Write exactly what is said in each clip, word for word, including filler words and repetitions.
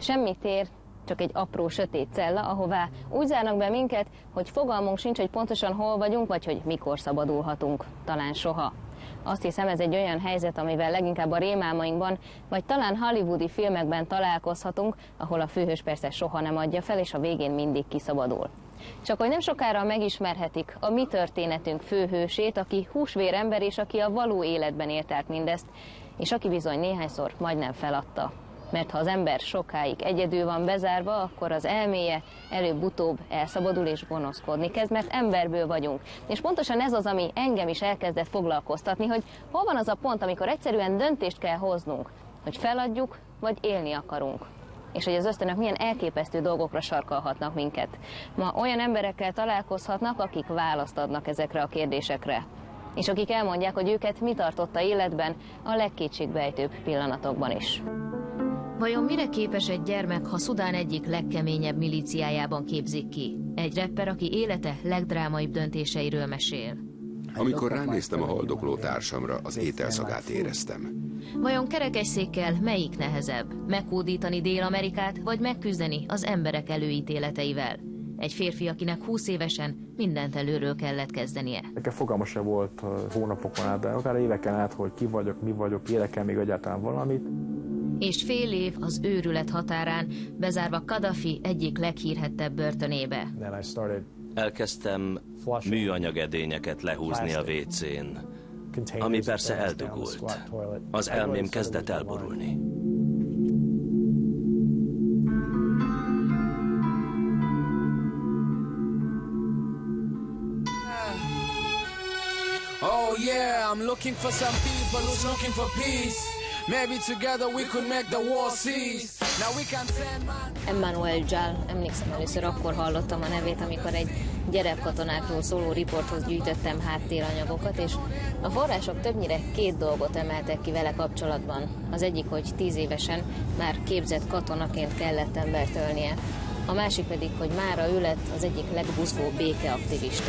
Semmi tér, csak egy apró sötét cella, ahová úgy zárnak be minket, hogy fogalmunk sincs, hogy pontosan hol vagyunk, vagy hogy mikor szabadulhatunk. Talán soha. Azt hiszem, ez egy olyan helyzet, amivel leginkább a rémálmainkban, vagy talán hollywoodi filmekben találkozhatunk, ahol a főhős persze soha nem adja fel, és a végén mindig kiszabadul. Csak hogy nem sokára megismerhetik a mi történetünk főhősét, aki húsvér ember, és aki a való életben élt át mindezt, és aki bizony néhányszor majdnem feladta. Mert ha az ember sokáig egyedül van bezárva, akkor az elméje előbb-utóbb elszabadul és gonoszkodni kezd, mert emberből vagyunk. És pontosan ez az, ami engem is elkezdett foglalkoztatni, hogy hol van az a pont, amikor egyszerűen döntést kell hoznunk, hogy feladjuk, vagy élni akarunk. És hogy az ösztönök milyen elképesztő dolgokra sarkalhatnak minket. Ma olyan emberekkel találkozhatnak, akik választ adnak ezekre a kérdésekre. És akik elmondják, hogy őket mi tartotta életben a legkétségbejtőbb pillanatokban is. Vajon mire képes egy gyermek, ha Szudán egyik legkeményebb milíciájában képzik ki? Egy rapper, aki élete legdrámaibb döntéseiről mesél. Amikor ránéztem a haldokló társamra, az ételszagát éreztem. Vajon kerekesszékkel melyik nehezebb? Meghódítani Dél-Amerikát, vagy megküzdeni az emberek előítéleteivel? Egy férfi, akinek húsz évesen mindent előről kellett kezdenie. Nekem fogalma sem volt hónapokon át, de akár éveken át, hogy ki vagyok, mi vagyok, érek-e még egyáltalán valamit. És fél év az őrület határán, bezárva Kadhafi egyik leghírhettebb börtönébe. Elkezdtem műanyag edényeket lehúzni a vécén, ami persze eldugult. Az elmém kezdett elborulni. Oh yeah, I'm looking for some people who's looking for peace. Maybe together we could make the war cease. Now we can send man... Emmanuel Jal, emlékszem, először akkor hallottam a nevét, amikor egy gyerekkatonákról szóló riporthoz gyűjtöttem háttéranyagokat, és a források többnyire két dolgot emeltek ki vele kapcsolatban. Az egyik, hogy tíz évesen már képzett katonaként kellett embert ölnie. A másik pedig, hogy mára ő lett az egyik legbuzgóbb békeaktivista.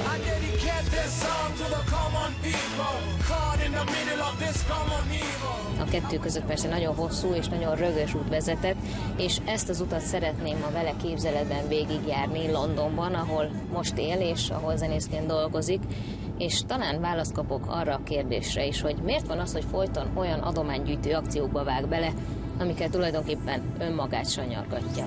A kettő között persze nagyon hosszú és nagyon rögös út vezetett, és ezt az utat szeretném a vele képzeletben végigjárni Londonban, ahol most él és ahol zenészként dolgozik, és talán választ kapok arra a kérdésre is, hogy miért van az, hogy folyton olyan adománygyűjtő akciókba vág bele, amiket tulajdonképpen önmagát sanyargatja.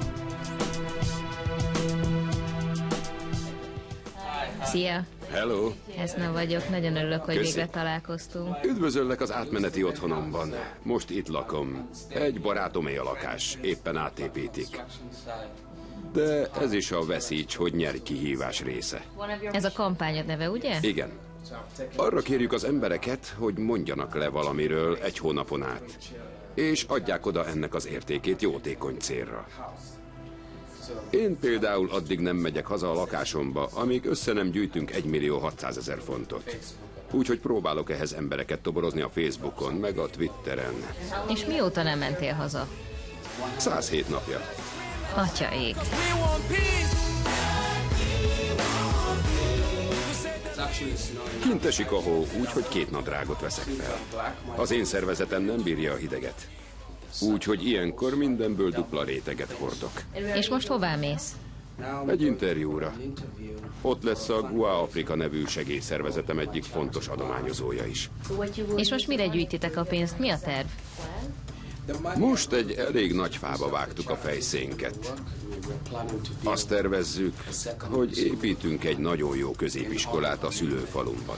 Szia! Hello! Eszna vagyok, nagyon örülök, hogy Köszi. végre találkoztunk. Üdvözöllek az átmeneti otthonomban. Most itt lakom. Egy barátomé a lakás, éppen átépítik. De ez is a veszíts, hogy nyerj kihívás része. Ez a kampányod neve, ugye? Igen. Arra kérjük az embereket, hogy mondjanak le valamiről egy hónapon át, és adják oda ennek az értékét jótékony célra. Én például addig nem megyek haza a lakásomba, amíg össze nem gyűjtünk egymillió hatszázezer fontot. Úgyhogy próbálok ehhez embereket toborozni a Facebookon, meg a Twitteren. És mióta nem mentél haza? száz hét napja. Atya ég. Kint esik a hó, úgyhogy két nadrágot veszek fel. Az én szervezetem nem bírja a hideget. Úgyhogy ilyenkor mindenből dupla réteget hordok. És most hová mész? Egy interjúra. Ott lesz a Gua Afrika nevű segélyszervezetem egyik fontos adományozója is. És most mire gyűjtitek a pénzt? Mi a terv? Most egy elég nagy fába vágtuk a fejszénket. Azt tervezzük, hogy építünk egy nagyon jó középiskolát a szülőfalumban.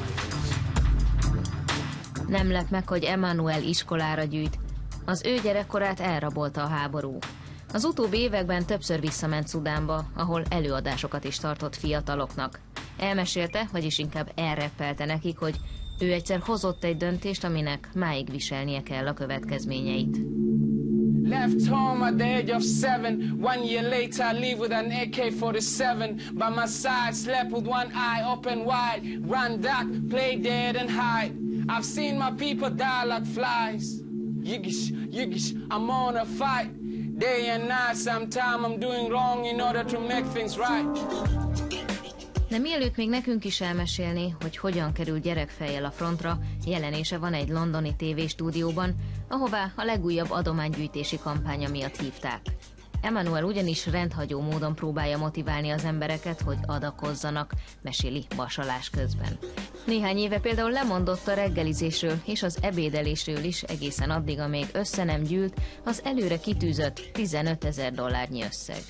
Nem lep meg, hogy Emmanuel iskolára gyűjt. Az ő gyerekkorát elrabolta a háború. Az utóbbi években többször visszament Szudánba, ahol előadásokat is tartott fiataloknak. Elmesélte, vagyis inkább elreppelte nekik, hogy ő egyszer hozott egy döntést, aminek máig viselnie kell a következményeit. Left home at the age of seven. One year later, I leave with an A K forty-seven by my side. Slept with one eye open wide. Run, duck, play dead and hide. I've seen my people die like flies. Yiggish, yiggish, I'm on a fight. Day and night, sometime I'm doing wrong in order to make things right. De mielőtt még nekünk is elmesélni, hogy hogyan kerül gyerekfejjel a frontra, jelenése van egy londoni tévésstúdióban, ahová a legújabb adománygyűjtési kampánya miatt hívták. Emmanuel ugyanis rendhagyó módon próbálja motiválni az embereket, hogy adakozzanak, meséli vasalás közben. Néhány éve például lemondott a reggelizésről és az ebédelésről is egészen addig, amíg össze nem gyűlt az előre kitűzött tizenötezer dollárnyi összeg.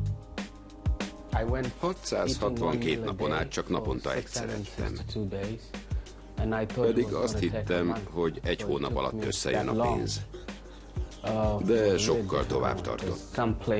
hatszázhatvankét napon át csak naponta egyszer ettem. Pedig azt hittem, hogy egy hónap alatt összejön a pénz. De sokkal tovább tartott.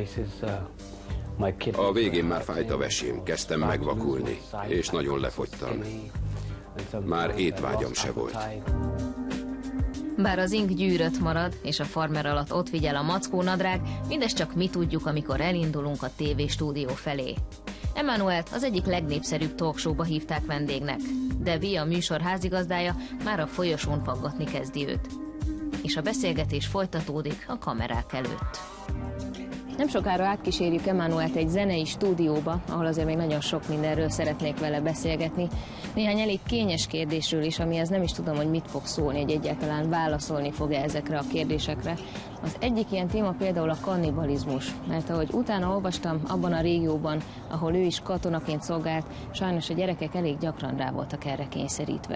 A végén már fájt a vesém, kezdtem megvakulni, és nagyon lefogytam. Már étvágyam se volt. Bár az ing gyűrött marad, és a farmer alatt ott figyel a mackónadrág, mindezt csak mi tudjuk, amikor elindulunk a tévéstúdió felé. Emmanuelt az egyik legnépszerűbb talkshowba hívták vendégnek. Debbie, a műsor házigazdája, már a folyosón faggatni kezdi őt. És a beszélgetés folytatódik a kamerák előtt. Nem sokára átkísérjük Emmanuelt egy zenei stúdióba, ahol azért még nagyon sok mindenről szeretnék vele beszélgetni. Néhány elég kényes kérdésről is, amihez nem is tudom, hogy mit fog szólni, hogy egyáltalán válaszolni fog-e ezekre a kérdésekre. Az egyik ilyen téma például a kannibalizmus, mert ahogy utána olvastam, abban a régióban, ahol ő is katonaként szolgált, sajnos a gyerekek elég gyakran rá voltak erre kényszerítve.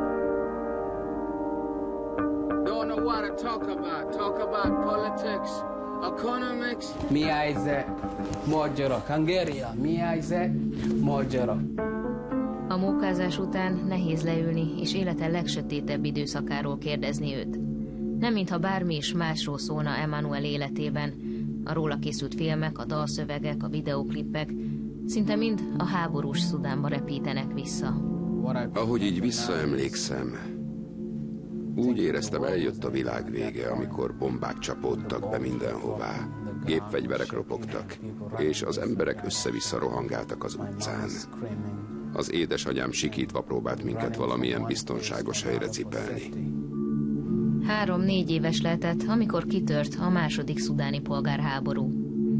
Don't know what to talk about. Talk about politics. Economics. Mi aize magyarok, Hungéria, mi aize magyarok. A mókázás után nehéz leülni és élete legsötétebb időszakáról kérdezni őt. Nem mintha bármi is másról szólna Emmanuel életében. A róla készült filmek, a dalszövegek, a videóklipek szinte mind a háborús Szudánba repítenek vissza. Ahogy így visszaemlékszem, úgy éreztem, eljött a világ vége, amikor bombák csapódtak be mindenhová, gépfegyverek ropogtak, és az emberek össze-vissza rohangáltak az utcán. Az édesanyám sikítva próbált minket valamilyen biztonságos helyre cipelni. Három-négy éves lehetett, amikor kitört a második szudáni polgárháború.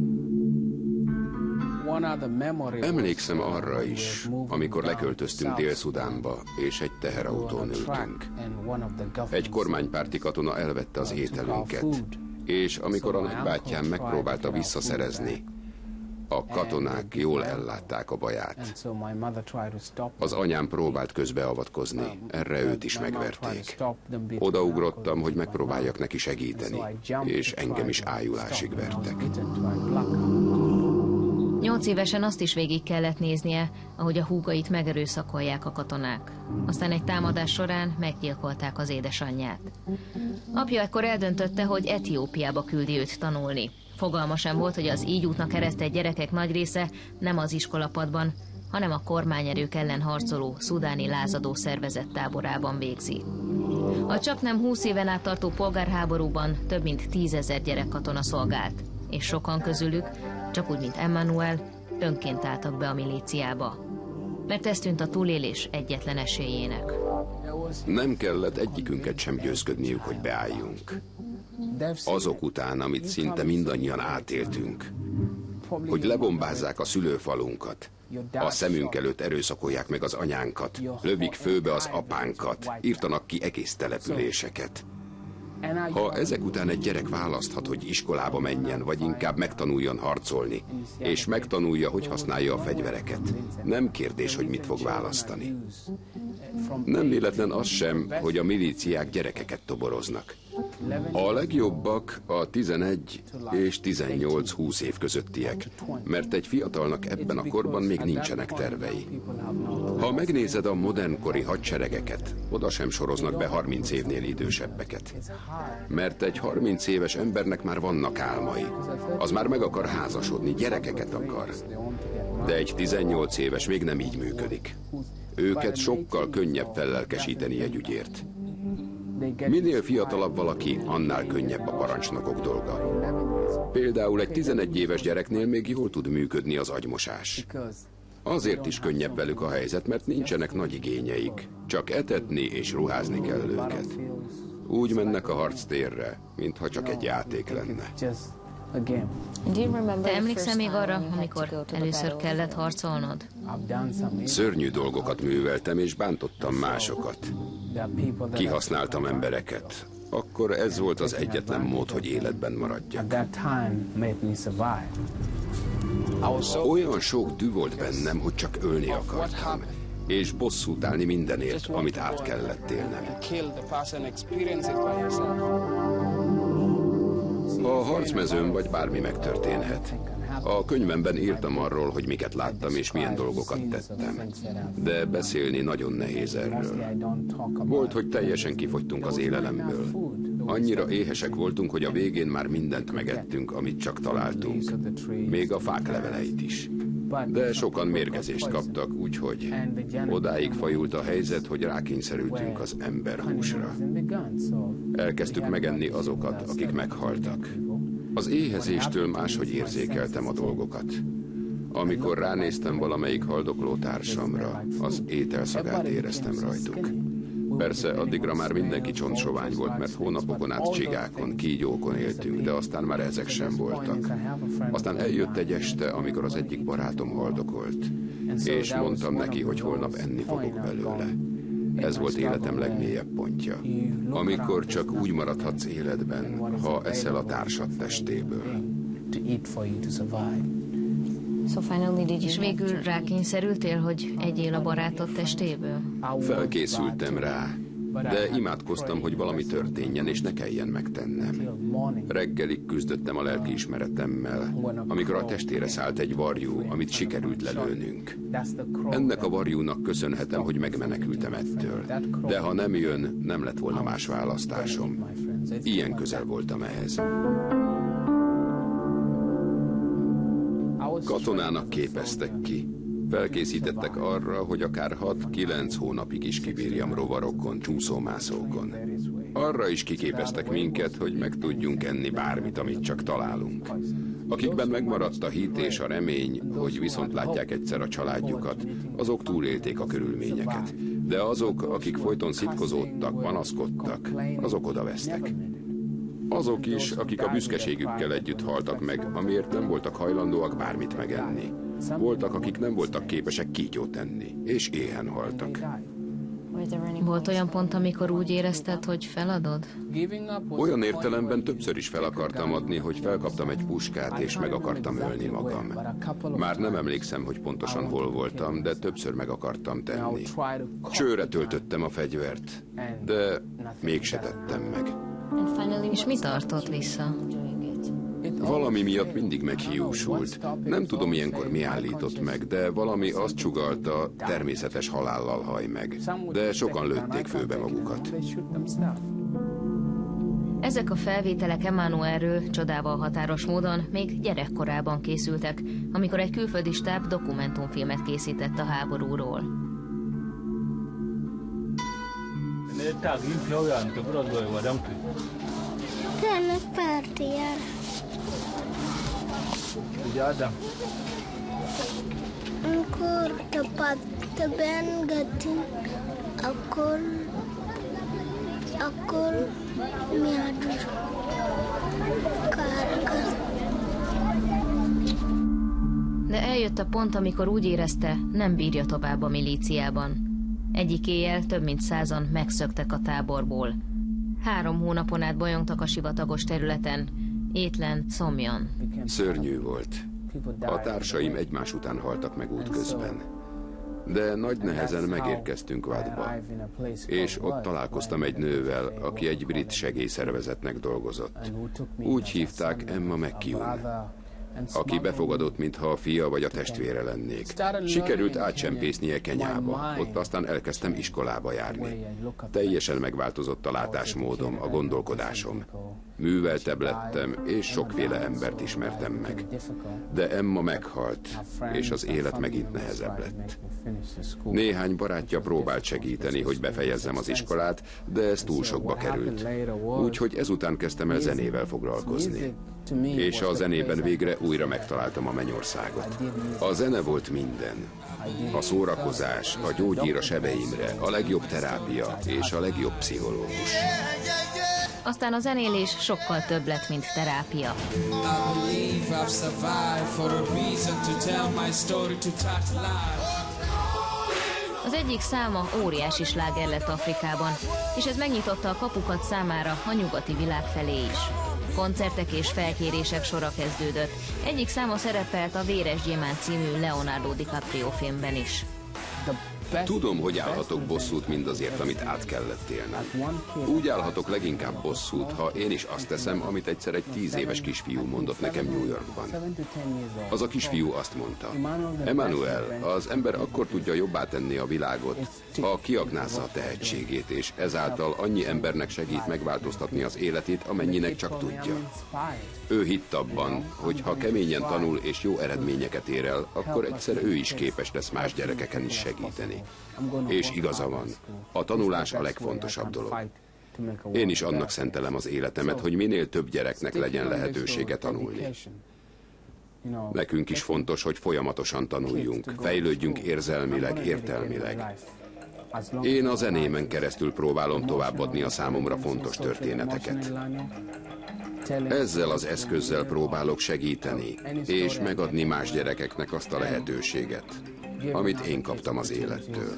Emlékszem arra is, amikor leköltöztünk Dél-Szudánba, és egy teherautón ültünk. Egy kormánypárti katona elvette az ételünket, és amikor a nagybátyám megpróbálta visszaszerezni, a katonák jól ellátták a baját. Az anyám próbált közbeavatkozni, erre őt is megverték. Odaugrottam, hogy megpróbáljak neki segíteni, és engem is ájulásig vertek. Nyolc évesen azt is végig kellett néznie, ahogy a húgait megerőszakolják a katonák. Aztán egy támadás során meggyilkolták az édesanyját. Apja ekkor eldöntötte, hogy Etiópiába küldi őt tanulni. Fogalma sem volt, hogy az így útnak keresztelt gyerekek nagy része nem az iskolapadban, hanem a kormányerők ellen harcoló szudáni lázadó szervezet táborában végzi. A csaknem húsz éven át tartó polgárháborúban több mint tízezer gyerekkatona szolgált, és sokan közülük, csak úgy, mint Emmanuel, önként álltak be a milíciába. Mert ez tűnt a túlélés egyetlen esélyének. Nem kellett egyikünket sem győzködniük, hogy beálljunk. Azok után, amit szinte mindannyian átéltünk, hogy lebombázzák a szülőfalunkat, a szemünk előtt erőszakolják meg az anyánkat, lövik főbe az apánkat, írtanak ki egész településeket. Ha ezek után egy gyerek választhat, hogy iskolába menjen, vagy inkább megtanuljon harcolni, és megtanulja, hogy használja a fegyvereket, nem kérdés, hogy mit fog választani. Nem véletlen az sem, hogy a milíciák gyerekeket toboroznak. A legjobbak a tizenegy és tizennyolc-húsz év közöttiek, mert egy fiatalnak ebben a korban még nincsenek tervei. Ha megnézed a modernkori hadseregeket, oda sem soroznak be harminc évnél idősebbeket. Mert egy harminc éves embernek már vannak álmai. Az már meg akar házasodni, gyerekeket akar. De egy tizennyolc éves még nem így működik. Őket sokkal könnyebb fellelkesíteni egy ügyért. Minél fiatalabb valaki, annál könnyebb a parancsnokok dolga. Például egy tizenegy éves gyereknél még jól tud működni az agymosás. Azért is könnyebb velük a helyzet, mert nincsenek nagy igényeik. Csak etetni és ruházni kell őket. Úgy mennek a harctérre, mintha csak egy játék lenne. Te emlékszel még arra, amikor először kellett harcolnod? Szörnyű dolgokat műveltem, és bántottam másokat. Kihasználtam embereket. akkor ez volt az egyetlen mód, hogy életben maradjak. Olyan sok dű volt bennem, hogy csak ölni akartam, és bosszút állni mindenért, amit át kellett élnem. A harcmezőn vagy bármi megtörténhet. A könyvemben írtam arról, hogy miket láttam és milyen dolgokat tettem. De beszélni nagyon nehéz erről. Volt, hogy teljesen kifogytunk az élelemből. Annyira éhesek voltunk, hogy a végén már mindent megettünk, amit csak találtunk. Még a fák leveleit is. De sokan mérgezést kaptak, úgyhogy odáig fajult a helyzet, hogy rákényszerültünk az emberhúsra. Elkezdtük megenni azokat, akik meghaltak. Az éhezéstől máshogy érzékeltem a dolgokat. Amikor ránéztem valamelyik haldokló társamra, az ételszagát éreztem rajtuk. Persze addigra már mindenki csontsovány volt, mert hónapokon át csigákon, kígyókon éltünk, de aztán már ezek sem voltak. Aztán eljött egy este, amikor az egyik barátom haldokolt, és mondtam neki, hogy holnap enni fogok belőle. Ez volt életem legmélyebb pontja. Amikor csak úgy maradhatsz életben, ha eszel a társad testéből. És végül rákényszerültél, hogy egyél a barátod testéből? Felkészültem rá, de imádkoztam, hogy valami történjen, és ne kelljen megtennem. Reggelig küzdöttem a lelkiismeretemmel, amikor a testére szállt egy varjú, amit sikerült lelőnünk. Ennek a varjúnak köszönhetem, hogy megmenekültem ettől. De ha nem jön, nem lett volna más választásom. Ilyen közel voltam ehhez. Katonának képeztek ki. Felkészítettek arra, hogy akár hat-kilenc hónapig is kibírjam rovarokon, csúszómászókon. Arra is kiképeztek minket, hogy meg tudjunk enni bármit, amit csak találunk. Akikben megmaradt a hit és a remény, hogy viszont látják egyszer a családjukat, azok túlélték a körülményeket. De azok, akik folyton szitkozódtak, panaszkodtak, azok odavesztek. Azok is, akik a büszkeségükkel együtt haltak meg, amiért nem voltak hajlandóak bármit megenni. Voltak, akik nem voltak képesek kígyót enni, és éhen haltak. Volt olyan pont, amikor úgy érezted, hogy feladod? Olyan értelemben többször is fel akartam adni, hogy felkaptam egy puskát, és meg akartam ölni magam. Már nem emlékszem, hogy pontosan hol voltam, de többször meg akartam tenni. Csőre töltöttem a fegyvert, de mégse tettem meg. És mi tartott vissza? Valami miatt mindig meghiúsult. Nem tudom ilyenkor mi állított meg, de valami azt csugalta, természetes halállal haj meg. De sokan lőtték főbe magukat. Ezek a felvételek Emanuelről csodával határos módon még gyerekkorában készültek, amikor egy külföldi stáb dokumentumfilmet készített a háborúról. Tényleg pártiára. Amikor te beengedtünk, akkor, akkor mi adjuk károkat. De eljött a pont, amikor úgy érezte, nem bírja tovább a milíciában. Egyik éjjel több mint százan megszöktek a táborból. Három hónapon át bolyongtak a sivatagos területen, étlen, szomjan. Szörnyű volt. A társaim egymás után haltak meg útközben. De nagy nehezen megérkeztünk Vadba, és ott találkoztam egy nővel, aki egy brit segélyszervezetnek dolgozott. Úgy hívták Emma McKeown, aki befogadott, mintha a fia vagy a testvére lennék. Sikerült átcsempésznie Kenyába, ott aztán elkezdtem iskolába járni. Teljesen megváltozott a látásmódom, a gondolkodásom. Műveltebb lettem, és sokféle embert ismertem meg. De Emma meghalt, és az élet megint nehezebb lett. Néhány barátja próbált segíteni, hogy befejezzem az iskolát, de ez túl sokba került. Úgyhogy ezután kezdtem el zenével foglalkozni. És a zenében végre újra megtaláltam a mennyországot. A zene volt minden. A szórakozás, a gyógyír a sebeimre, a legjobb terápia és a legjobb pszichológus. Aztán a zenélés sokkal több lett, mint terápia. Az egyik száma óriási sláger lett Afrikában, és ez megnyitotta a kapukat számára a nyugati világ felé is. Koncertek és felkérések sora kezdődött. Egyik száma szerepelt a Véres gyémánt című Leonardo DiCaprio filmben is. Tudom, hogy állhatok bosszút mindazért, amit át kellett élnem. Úgy állhatok leginkább bosszút, ha én is azt teszem, amit egyszer egy tíz éves kisfiú mondott nekem New Yorkban. Az a kisfiú azt mondta: Emmanuel, az ember akkor tudja jobbá tenni a világot, ha kiaknázza a tehetségét, és ezáltal annyi embernek segít megváltoztatni az életét, amennyinek csak tudja. Ő hitt abban, hogy ha keményen tanul és jó eredményeket ér el, akkor egyszer ő is képes lesz más gyerekeken is segíteni. És igaza van, a tanulás a legfontosabb dolog. Én is annak szentelem az életemet, hogy minél több gyereknek legyen lehetősége tanulni. Nekünk is fontos, hogy folyamatosan tanuljunk, fejlődjünk érzelmileg, értelmileg. Én a zenémen keresztül próbálom továbbadni a számomra fontos történeteket. Ezzel az eszközzel próbálok segíteni, és megadni más gyerekeknek azt a lehetőséget, amit én kaptam az élettől.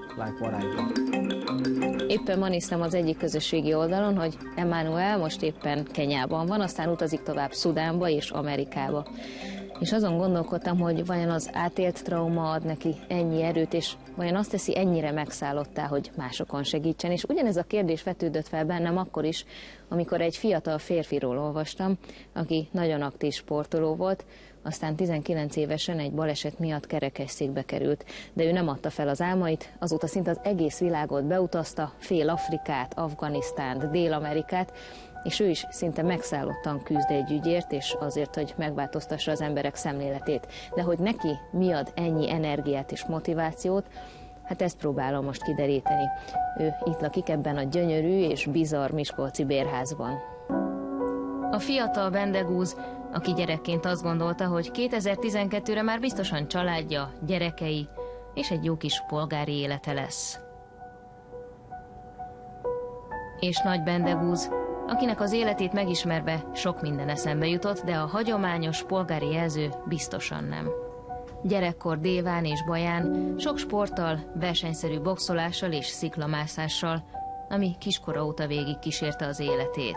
Éppen ma néztem az egyik közösségi oldalon, hogy Emmanuel most éppen Kenyában van, aztán utazik tovább Szudánba és Amerikába. És azon gondolkodtam, hogy vajon az átélt trauma ad neki ennyi erőt, és vajon azt teszi ennyire megszállottá, hogy másokon segítsen. És ugyanez a kérdés vetődött fel bennem akkor is, amikor egy fiatal férfiról olvastam, aki nagyon aktív sportoló volt, aztán tizenkilenc évesen egy baleset miatt kerekesszékbe került, de ő nem adta fel az álmait, azóta szinte az egész világot beutazta, fél Afrikát, Afganisztánt, Dél-Amerikát, és ő is szinte megszállottan küzd egy ügyért, és azért, hogy megváltoztassa az emberek szemléletét. De hogy neki mi ad ennyi energiát és motivációt, hát ezt próbálom most kideríteni. Ő itt lakik ebben a gyönyörű és bizarr miskolci bérházban. A fiatal Bendegúz, aki gyerekként azt gondolta, hogy kétezer-tizenkettőre már biztosan családja, gyerekei és egy jó kis polgári élete lesz. És Nagy Bendegúz, akinek az életét megismerve sok minden eszembe jutott, de a hagyományos polgári jelző biztosan nem. Gyerekkor Déván és Baján sok sporttal, versenyszerű boxolással és sziklamászással, ami kiskora óta végig kísérte az életét.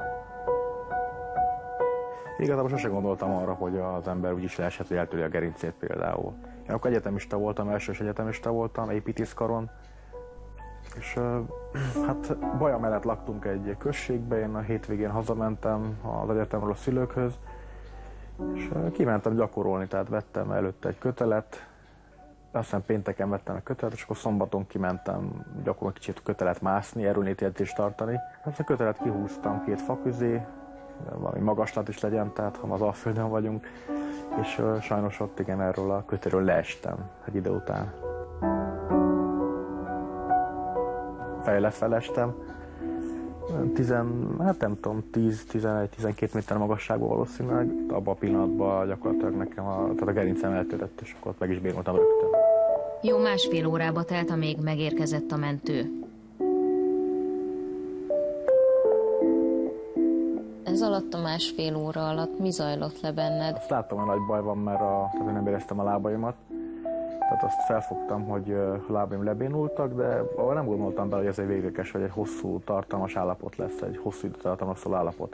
Igazából sosem gondoltam arra, hogy az ember úgy is leesett, hogy eltöri a gerincét például. Én akkor egyetemista voltam, elsős egyetemista voltam, építészkaron, és hát Baja mellett laktunk egy községbe, én a hétvégén hazamentem az egyetemről a szülőkhöz, és kimentem gyakorolni, tehát vettem előtte egy kötelet, aztán pénteken vettem a kötelet, és akkor szombaton kimentem gyakorolni kicsit kötelet mászni, erőnítéltést tartani. Ezt a kötelet kihúztam két fa közé, valami magaslat is legyen, tehát ha az Alföldön vagyunk, és sajnos ott igen, erről a kötéről leestem egy idő után. Fejle felestem, tizen, hát nem tudom, tíz, tizenegy, tizenkét méter magasságban valószínűleg, abban a pillanatban gyakorlatilag nekem a, tehát a gerincem eltörött, és akkor ott meg is bírultam rögtön. Jó másfél órába telt, amíg megérkezett a mentő. Ez alatt a másfél óra alatt mi zajlott le benned? Azt láttam, hogy nagy baj van, mert a, tehát nem éreztem a lábaimat. Tehát azt felfogtam, hogy a lábaim lebénultak, de nem gondoltam bele, hogy ez egy végleges, vagy egy hosszú, tartalmas állapot lesz, egy hosszú időt tartalmas szóló állapot.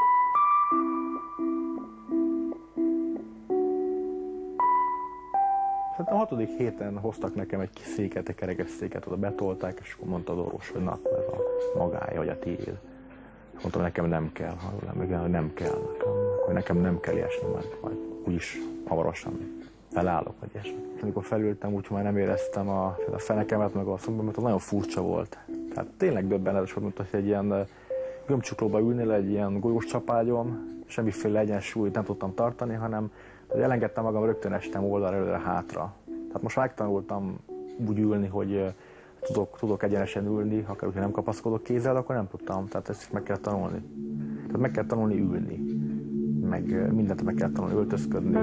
Hát a hatodik héten hoztak nekem egy széket, egy kerekesszéket, oda betolták, és akkor mondta az orvos, hogy na, ez a magája, vagy a tiéd. Mondtam, nekem nem kell, ha igen, hogy nem kell nekem, hogy nekem nem kell ilyesmi, mert majd úgyis hamarosan felállok, vagy ilyesmi. Amikor felültem, úgy már nem éreztem a, a fenekemet, meg a szombat, mert az nagyon furcsa volt. Tehát tényleg döbbenetes volt, mint hogy egy ilyen gömbcsuklóba ülnél, egy ilyen golyós csapágyon, semmiféle egyensúlyt nem tudtam tartani, hanem elengedtem magam, rögtön estem oldalra, előre, hátra. Tehát most megtanultam úgy ülni, hogy tudok, tudok egyenesen ülni, akár hogyha nem kapaszkodok kézzel, akkor nem tudtam, tehát ezt is meg kell tanulni. Tehát meg kell tanulni ülni, meg mindent meg kell tanulni, öltözködni.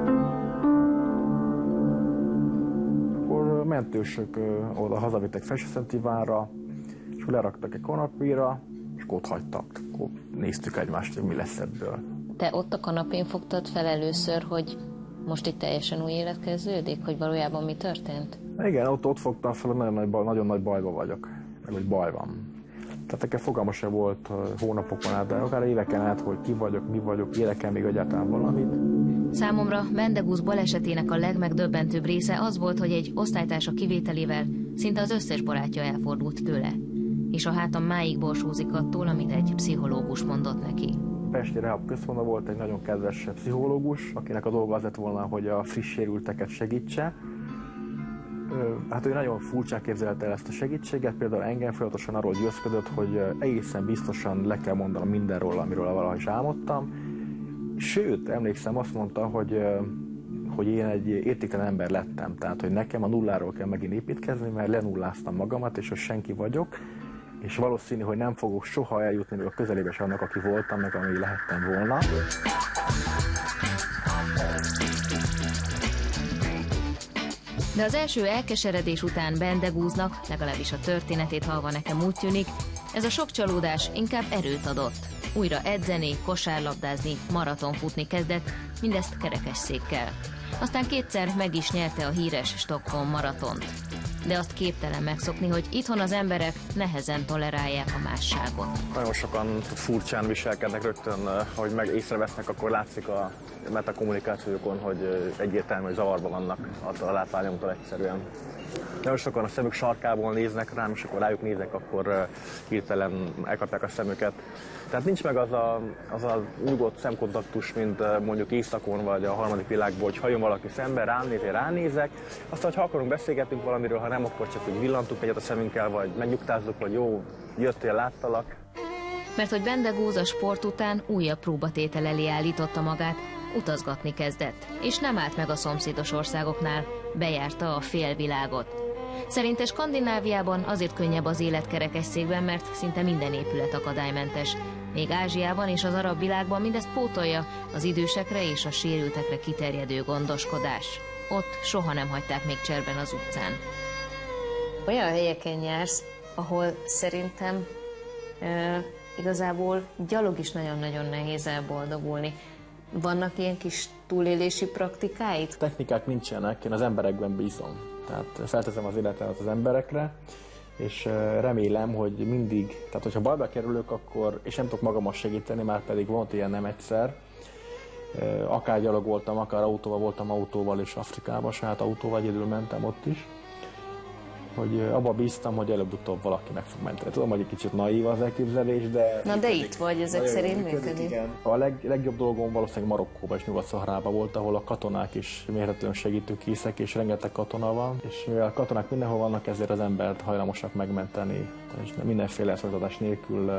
Akkor mentősök oda hazavittek Felsőszentivánra, és leraktak egy kanapéra, és ott hagytak. Akkor néztük egymást, hogy mi lesz ebből. Te ott a kanapén fogtad fel először, hogy most itt teljesen új élet kezdődik, hogy valójában mi történt? Igen, ott, ott fogtam fel, hogy nagyon nagy, baj, nagyon nagy bajba vagyok, meg hogy baj van. Tehát nekem fogalma sem volt hónapokon át, de akár éveken át, hogy ki vagyok, mi vagyok, érek-e még egyáltalán valamit. Számomra Bendegúz balesetének a legmegdöbbentőbb része az volt, hogy egy osztálytársa kivételével szinte az összes barátja elfordult tőle. És a hátam máig borsózik attól, amit egy pszichológus mondott neki. Pesti Rehab Központban volt egy nagyon kedves pszichológus, akinek a dolga az lett volna, hogy a friss sérülteket segítse. Hát ő nagyon furcsán képzelte el ezt a segítséget, például engem folyamatosan arról győzködött, hogy egészen biztosan le kell mondanom mindenről, amiről valahogy is álmodtam. Sőt, emlékszem, azt mondta, hogy, hogy én egy értéktelen ember lettem, tehát hogy nekem a nulláról kell megint építkezni, mert lenulláztam magamat, és hogy senki vagyok, és valószínű, hogy nem fogok soha eljutni még a közelébe se annak, aki voltam, meg ami lehettem volna. De az első elkeseredés után Bendegúznak, legalábbis a történetét hallva nekem úgy tűnik, ez a sok csalódás inkább erőt adott. Újra edzeni, kosárlabdázni, maratonfutni kezdett, mindezt kerekesszékkel. Aztán kétszer meg is nyerte a híres Stockholm maratont. De azt képtelen megszokni, hogy itthon az emberek nehezen tolerálják a másságot. Nagyon sokan furcsán viselkednek rögtön, hogy meg észrevesznek, akkor látszik a metakommunikációkon, hogy egyértelmű, hogy zavarban vannak attól a látványomtól egyszerűen. Nagyon sokan a szemük sarkából néznek rám, és akkor rájuk nézek, akkor hirtelen elkapják a szemüket. Tehát nincs meg az a, az a nyugodt szemkontaktus, mint mondjuk északon vagy a harmadik világból, hogy ha jön valaki szembe, rám néz, én ránézek. Aztán, ha akarunk, beszélgetünk valamiről, ha nem, akkor csak úgy villantunk egyet a szemünkkel, vagy megnyugtázzuk, hogy jó, jöttél, láttalak. Mert hogy Bendegúz a sport után újabb próbatétel elé állította magát, utazgatni kezdett, és nem állt meg a szomszédos országoknál, bejárta a félvilágot. Szerinte Skandináviában azért könnyebb az élet kerekesszékben, mert szinte minden épület akadálymentes. Még Ázsiában és az arab világban mindezt pótolja az idősekre és a sérültekre kiterjedő gondoskodás. Ott soha nem hagyták még cserben az utcán. Olyan helyeken jársz, ahol szerintem e, igazából gyalog is nagyon-nagyon nehéz elboldogulni. Vannak ilyen kis túlélési praktikáit? Technikák nincsenek, én az emberekben bízom. Tehát felteszem az életemet az emberekre, és remélem, hogy mindig, tehát hogyha bajba kerülök, akkor, és nem tudok magammal segíteni, már pedig volt ilyen nem egyszer, akár gyalogoltam, akár autóval voltam autóval, és Afrikában saját autóval egyedül mentem ott is, hogy abba bíztam, hogy előbb-utóbb valaki meg fog menteni. Tudom, hogy egy kicsit naív az elképzelés, de... Na de itt vagy, ezek szerint működik. A leg, legjobb dolgom valószínűleg Marokkóban és Nyugat-Szaharában volt, ahol a katonák is mérhetően segítőkészek, és rengeteg katona van, és mivel a katonák mindenhol vannak, ezért az embert hajlamosak megmenteni, és mindenféle szolgáltatás nélkül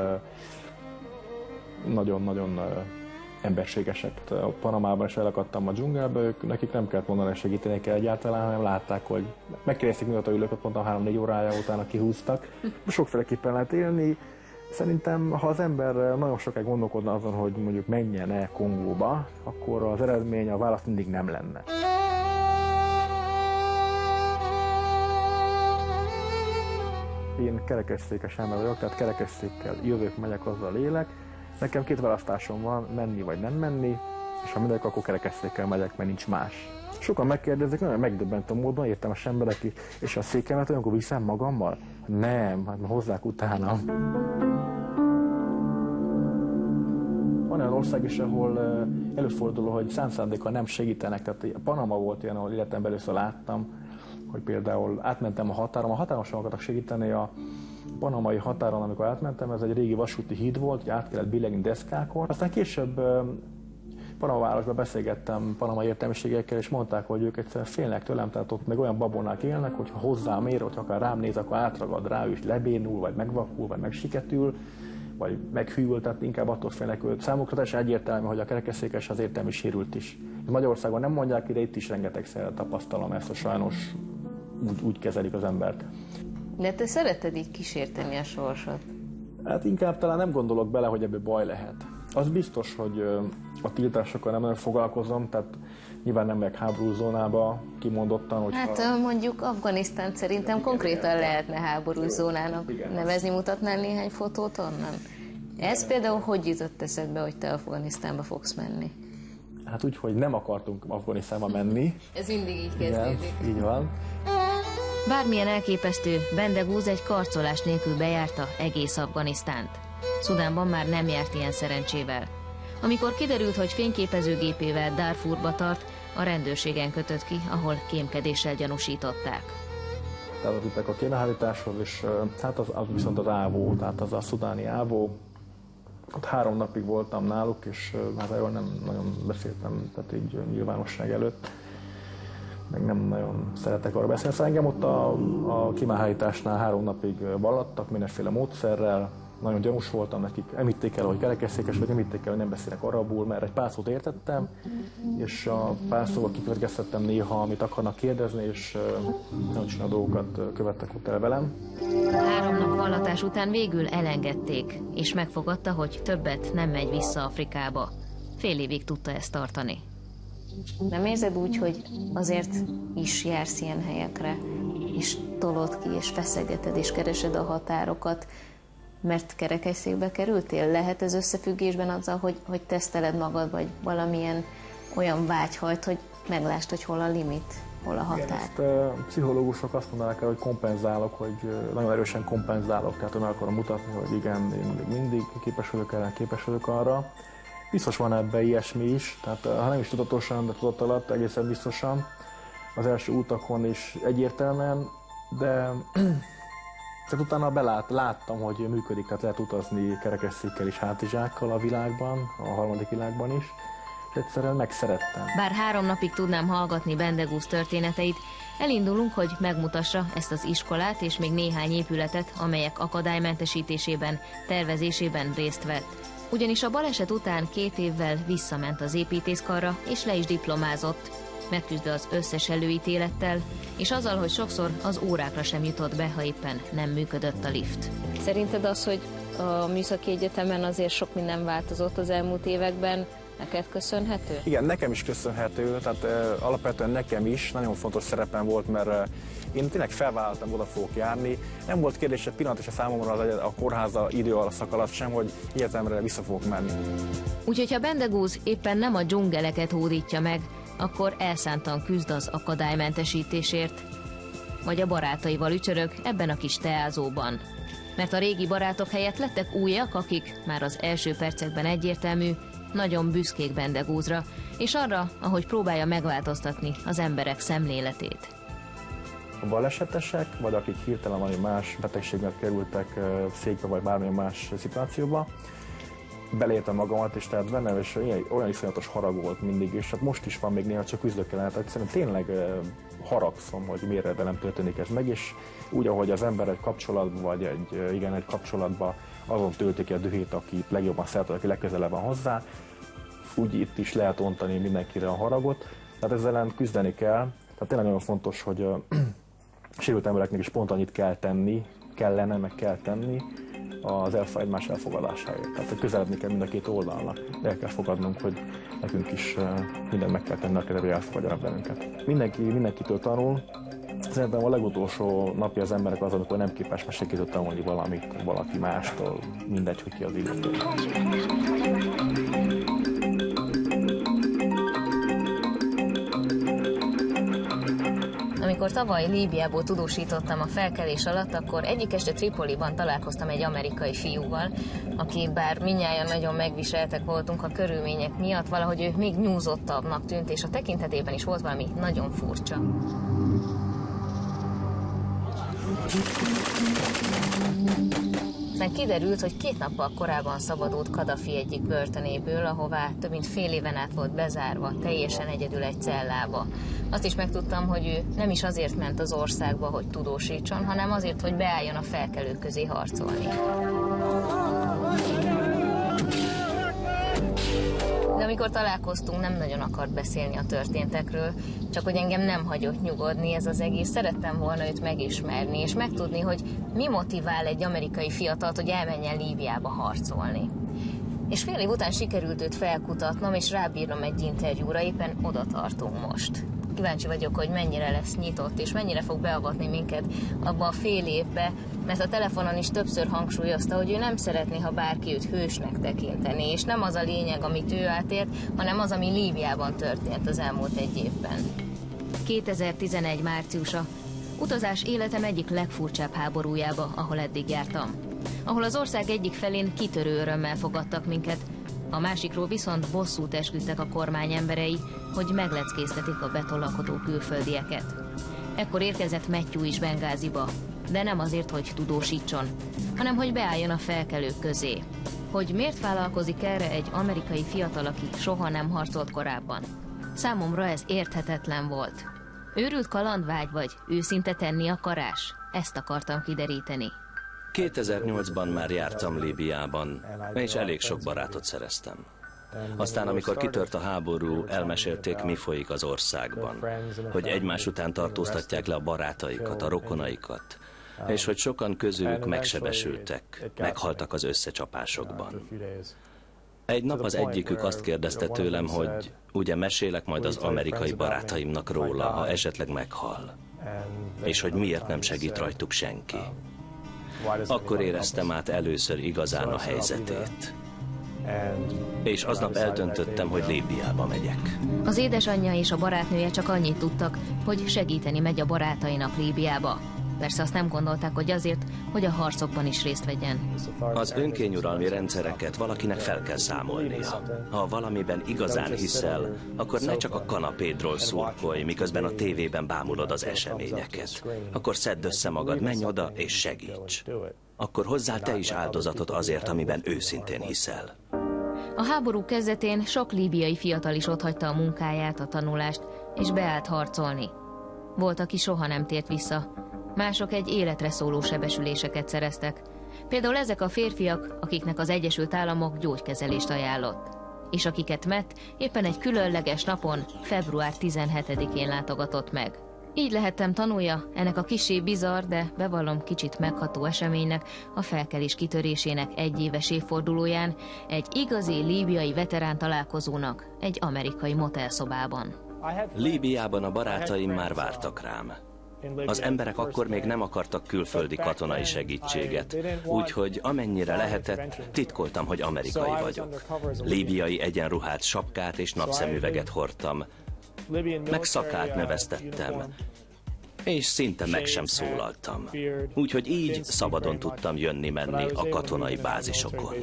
nagyon-nagyon emberségesek. A Panamában is elakadtam a dzsungelbe, ők, nekik nem kellett mondani, hogy segíteni kell egyáltalán, hanem látták, hogy megkérdezték, mióta ülök, ott mondtam három-négy órája utána kihúztak. Sokféleképpen lehet élni. Szerintem, ha az ember nagyon sokáig gondolkodna azon, hogy mondjuk menjen-e Kongóba, akkor az eredmény, a válasz mindig nem lenne. Én kerekesszékes ember vagyok, tehát kerekesszékkel jövök, megyek, azzal élek. Nekem két választásom van, menni vagy nem menni, és ha megyek, akkor kerekesszékkel megyek, mert nincs más. Sokan megkérdezik, nagyon megdöbbentő módon, értelmes emberek, és a székemet olyankor viszem magammal? Nem, hát hozzák utána. Van olyan ország is, ahol előfordul, hogy szánszándékkal nem segítenek, tehát Panama volt ilyen, ahol életemben először láttam, hogy például átmentem a határon, a határon sem akartak segíteni, a panamai határon, amikor átmentem, ez egy régi vasúti híd volt, hogy át kellett billegni deszkákon. Aztán később Panama városban beszélgettem panamai értelmiségekkel, és mondták, hogy ők egyszerűen félnek tőlem, tehát ott meg olyan babonák élnek, hogy ha hozzám ér, hogy akár rám néz, akkor átragad rá, és lebénul, vagy megvakul, vagy megsiketül, vagy meghűl, tehát inkább attól félnek őt. Számukra teljesen egyértelmű, hogy a kerekesszékes az értelmi sérült is. Magyarországon nem mondják ide, itt is rengetegszer tapasztalom ezt, hogy sajnos úgy, úgy kezelik az embert. De te szereted így kísérteni a sorsot? Hát inkább talán nem gondolok bele, hogy ebből baj lehet. Az biztos, hogy a tiltásokkal nem nagyon foglalkozom, tehát nyilván nem megyek háborúzónába kimondottan, hogyha... Hát mondjuk Afganisztánt szerintem igen, konkrétan igen, lehetne háborús zónának igen, nevezni, mutatnál néhány fotót onnan? Ez igen, például hogy jutott eszedbe, hogy te Afganisztánba fogsz menni? Hát úgy, hogy nem akartunk Afganisztánba menni. Ez mindig így kezdődik. Igen, így van. Bármilyen elképesztő, Bendegúz egy karcolás nélkül bejárta egész Afganisztánt. Szudánban már nem járt ilyen szerencsével. Amikor kiderült, hogy fényképezőgépével Darfurba tart, a rendőrségen kötött ki, ahol kémkedéssel gyanúsították. Elvettek a kémhárításhoz, és hát az, az viszont az ávó, tehát az a szudáni ávó. Ott három napig voltam náluk, és hát erről nem nagyon beszéltem, tehát így nyilvánosság előtt. Meg nem nagyon szeretek arra beszélni. Szóval engem ott a, a kémhárításnál három napig vallattak mindenféle módszerrel. Nagyon gyanús voltam nekik, nem hitték el, hogy kerekesszékes, vagy nem hitték el, hogy nem beszélek arabul, mert egy pár szót értettem, és a pár szóval kikövetkeztettem néha, amit akarnak kérdezni, és nagyon csináló dolgokat követtek ott el velem. Három nap vallatás után végül elengedték, és megfogadta, hogy többet nem megy vissza Afrikába. Fél évig tudta ezt tartani. Nem érzed úgy, hogy azért is jársz ilyen helyekre, és tolod ki, és feszegeted, és keresed a határokat, mert kerekesszékbe kerültél? Lehet ez összefüggésben azzal, hogy, hogy teszteled magad, vagy valamilyen olyan vágy hajt, hogy meglásd, hogy hol a limit, hol a határ? Igen, ezt uh, pszichológusok azt mondanák el, hogy kompenzálok, hogy uh, nagyon erősen kompenzálok, tehát meg akarom mutatni, hogy igen, én még mindig képes vagyok erre, képes vagyok arra. Biztos van ebben ilyesmi is, tehát uh, ha nem is tudatosan, de tudat alatt egészen biztosan. Az első utakon is egyértelműen, de tehát utána belát, láttam, hogy működik, tehát lehet utazni kerekesszékkel és hátizsákkal a világban, a harmadik világban is, és egyszerűen megszerettem. Bár három napig tudnám hallgatni Bendegúz történeteit, elindulunk, hogy megmutassa ezt az iskolát és még néhány épületet, amelyek akadálymentesítésében, tervezésében részt vett. Ugyanis a baleset után két évvel visszament az építészkarra, és le is diplomázott. Megküzd az összes előítélettel, és azzal, hogy sokszor az órákra sem jutott be, ha éppen nem működött a lift. Szerinted az, hogy a Műszaki Egyetemen azért sok minden változott az elmúlt években, neked köszönhető? Igen, nekem is köszönhető, tehát uh, alapvetően nekem is nagyon fontos szerepem volt, mert uh, én tényleg felvállaltam, oda fogok járni. Nem volt kérdés egy pillanat is a számomra az, a kórháza időszak alatt sem, hogy egyetemre vissza fogok menni. Úgyhogy ha Bendegúz éppen nem a dzsungeleket hódítja meg, akkor elszántan küzd az akadálymentesítésért. Vagy a barátaival ücsörög ebben a kis teázóban. Mert a régi barátok helyett lettek újak, akik már az első percekben egyértelmű, nagyon büszkék Bendegúzra, és arra, ahogy próbálja megváltoztatni az emberek szemléletét. A balesetesek, vagy akik hirtelen valami más betegségnek kerültek székbe, vagy bármilyen más szituációba, beléltem magamat, és tehát bennem és olyan iszonyatos harag volt mindig, és hát most is van még néha, csak küzdök el, tehát egyszerűen tényleg haragszom, hogy miért de nem történik ez meg, és úgy, ahogy az ember egy kapcsolatban, vagy egy, igen, egy kapcsolatban azon tölti ki a dühét, aki legjobban szeret, aki legközelebb van hozzá, úgy itt is lehet ontani mindenkire a haragot, tehát ezzel ellen küzdeni kell, tehát tényleg nagyon fontos, hogy a sérült embereknek is pont annyit kell tenni, kellene, meg kell tenni, az elf egymás elfogadásáért. Tehát közeledni kell mind a két oldalnak. El kell fogadnunk, hogy nekünk is mindent meg kell tenni, a hogy elfogadjanak bennünket. Mindenki mindenkitől tanul. Szerintem a legutolsó napja az emberek az, amikor nem képes mesékézőt tanulni valamit, valaki mástól, mindegy, hogy ki az illető. Amikor tavaly Líbiából tudósítottam a felkelés alatt, akkor egyik este Tripoliban találkoztam egy amerikai fiúval, aki bár mindnyájan nagyon megviseltek voltunk a körülmények miatt, valahogy ő még nyúzottabbnak tűnt, és a tekintetében is volt valami nagyon furcsa. Aztán kiderült, hogy két nappal korábban szabadult Kadafi egyik börtönéből, ahová több mint fél éven át volt bezárva, teljesen egyedül egy cellába. Azt is megtudtam, hogy ő nem is azért ment az országba, hogy tudósítson, hanem azért, hogy beálljon a felkelők közé harcolni. De amikor találkoztunk, nem nagyon akart beszélni a történtekről, csak hogy engem nem hagyott nyugodni ez az egész. Szerettem volna őt megismerni, és megtudni, hogy mi motivál egy amerikai fiatalt, hogy elmenjen Líbiába harcolni. És fél év után sikerült őt felkutatnom, és rábírnom egy interjúra, éppen oda tartunk most. Kíváncsi vagyok, hogy mennyire lesz nyitott, és mennyire fog beavatni minket abba a fél évbe, mert a telefonon is többször hangsúlyozta, hogy ő nem szeretné, ha bárki őt hősnek tekinteni, és nem az a lényeg, amit ő átélt, hanem az, ami Líbiában történt az elmúlt egy évben. kétezer-tizenegy márciusa. Utazás életem egyik legfurcsább háborújába, ahol eddig jártam. Ahol az ország egyik felén kitörő örömmel fogadtak minket, a másikról viszont bosszút esküdtek a kormány emberei, hogy megleckéztetik a betonalkotó külföldieket. Ekkor érkezett Matthew is Bengáziba, de nem azért, hogy tudósítson, hanem hogy beálljon a felkelők közé. Hogy miért vállalkozik erre egy amerikai fiatal, aki soha nem harcolt korábban? Számomra ez érthetetlen volt. Őrült kalandvágy vagy őszinte tenni akarás? Ezt akartam kideríteni. kétezer-nyolcban már jártam Líbiában, és elég sok barátot szereztem. Aztán, amikor kitört a háború, elmesélték, mi folyik az országban, hogy egymás után tartóztatják le a barátaikat, a rokonaikat, és hogy sokan közülük megsebesültek, meghaltak az összecsapásokban. Egy nap az egyikük azt kérdezte tőlem, hogy ugye mesélek majd az amerikai barátaimnak róla, ha esetleg meghal, és hogy miért nem segít rajtuk senki. Akkor éreztem át először igazán a helyzetét. És aznap eldöntöttem, hogy Líbiába megyek. Az édesanyja és a barátnője csak annyit tudtak, hogy segíteni megy a barátainak Líbiába. Persze azt nem gondolták, hogy azért, hogy a harcokban is részt vegyen. Az önkényuralmi rendszereket valakinek fel kell számolnia. Ha valamiben igazán hiszel, akkor ne csak a kanapédról szurkolj, miközben a tévében bámulod az eseményeket. Akkor szedd össze magad, menj oda és segíts. Akkor hozzá te is áldozatot azért, amiben őszintén hiszel. A háború kezdetén sok líbiai fiatal is otthagyta a munkáját, a tanulást, és beállt harcolni. Volt, aki soha nem tért vissza. Mások egy életre szóló sebesüléseket szereztek. Például ezek a férfiak, akiknek az Egyesült Államok gyógykezelést ajánlott. És akiket Matt éppen egy különleges napon, február tizenhetedikén látogatott meg. Így lehettem tanulja ennek a kissé bizarr, de bevallom kicsit megható eseménynek, a felkelés kitörésének egyéves évfordulóján, egy igazi líbiai veterán találkozónak egy amerikai motelszobában. Líbiában a barátaim már vártak rám. Az emberek akkor még nem akartak külföldi katonai segítséget, úgyhogy amennyire lehetett, titkoltam, hogy amerikai vagyok. Líbiai egyenruhát, sapkát és napszemüveget hordtam, meg szakát neveztettem, és szinte meg sem szólaltam. Úgyhogy így szabadon tudtam jönni-menni a katonai bázisokon.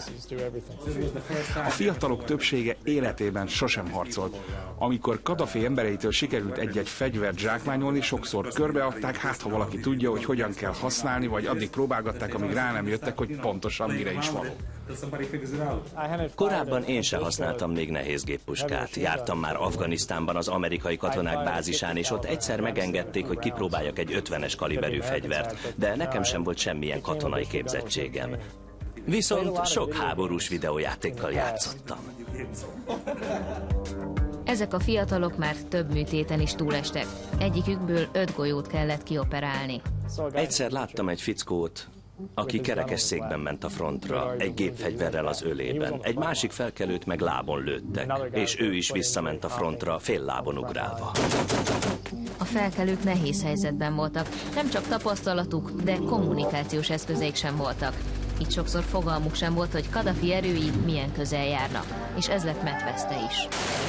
A fiatalok többsége életében sosem harcolt. Amikor Kadhafi embereitől sikerült egy-egy fegyvert zsákmányolni, sokszor körbeadták, hát ha valaki tudja, hogy hogyan kell használni, vagy addig próbálgatták, amíg rá nem jöttek, hogy pontosan mire is való. Korábban én sem használtam még nehézgéppuskát. Jártam már Afganisztánban az amerikai katonák bázisán, és ott egyszer megengedték, hogy kipróbáljak egy ötvenes kaliberű fegyvert, de nekem sem volt semmilyen katonai képzettségem. Viszont sok háborús videójátékkal játszottam. Ezek a fiatalok már több műtéten is túlestek. Egyikükből öt golyót kellett kioperálni. Egyszer láttam egy fickót, aki kerekesszékben ment a frontra, egy gépfegyverrel az ölében. Egy másik felkelőt meg lábon lőttek, és ő is visszament a frontra, fél lábon ugrálva. A felkelők nehéz helyzetben voltak. Nem csak tapasztalatuk, de kommunikációs eszközeik sem voltak. Így sokszor fogalmuk sem volt, hogy Kadhafi erői milyen közel járnak. És ez lett Matt veszte is.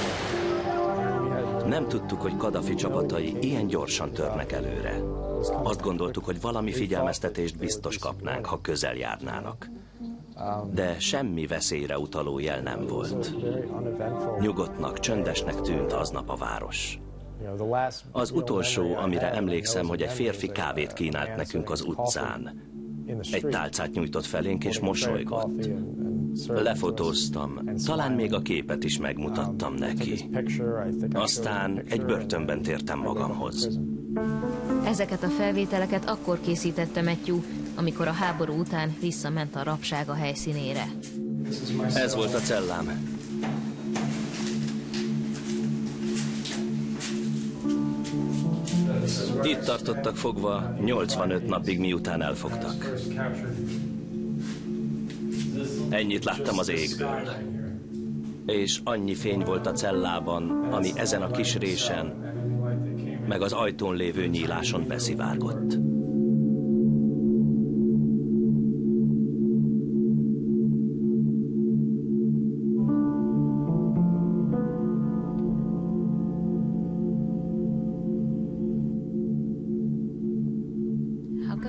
Nem tudtuk, hogy Kadhafi csapatai ilyen gyorsan törnek előre. Azt gondoltuk, hogy valami figyelmeztetést biztos kapnánk, ha közel járnának. De semmi veszélyre utaló jel nem volt. Nyugodtnak, csöndesnek tűnt aznap a város. Az utolsó, amire emlékszem, hogy egy férfi kávét kínált nekünk az utcán. Egy tálcát nyújtott felénk és mosolygott. Lefotóztam, talán még a képet is megmutattam neki. Aztán egy börtönben tértem magamhoz. Ezeket a felvételeket akkor készítette Matthew, amikor a háború után visszament a rabsága helyszínére. Ez volt a cellám. Itt tartottak fogva nyolcvanöt napig, miután elfogtak. Ennyit láttam az égből. És annyi fény volt a cellában, ami ezen a kis résen, meg az ajtón lévő nyíláson beszivárgott.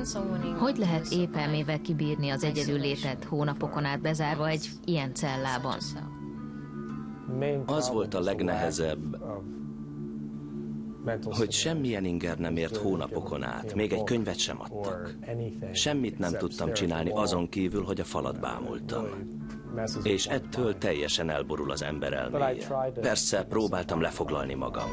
Hogy lehet épelmével kibírni az egyedüllétet hónapokon át bezárva egy ilyen cellában? Az volt a legnehezebb, hogy semmilyen inger nem ért hónapokon át, még egy könyvet sem adtak. Semmit nem tudtam csinálni azon kívül, hogy a falat bámultam. És ettől teljesen elborul az ember elméje. Persze próbáltam lefoglalni magam.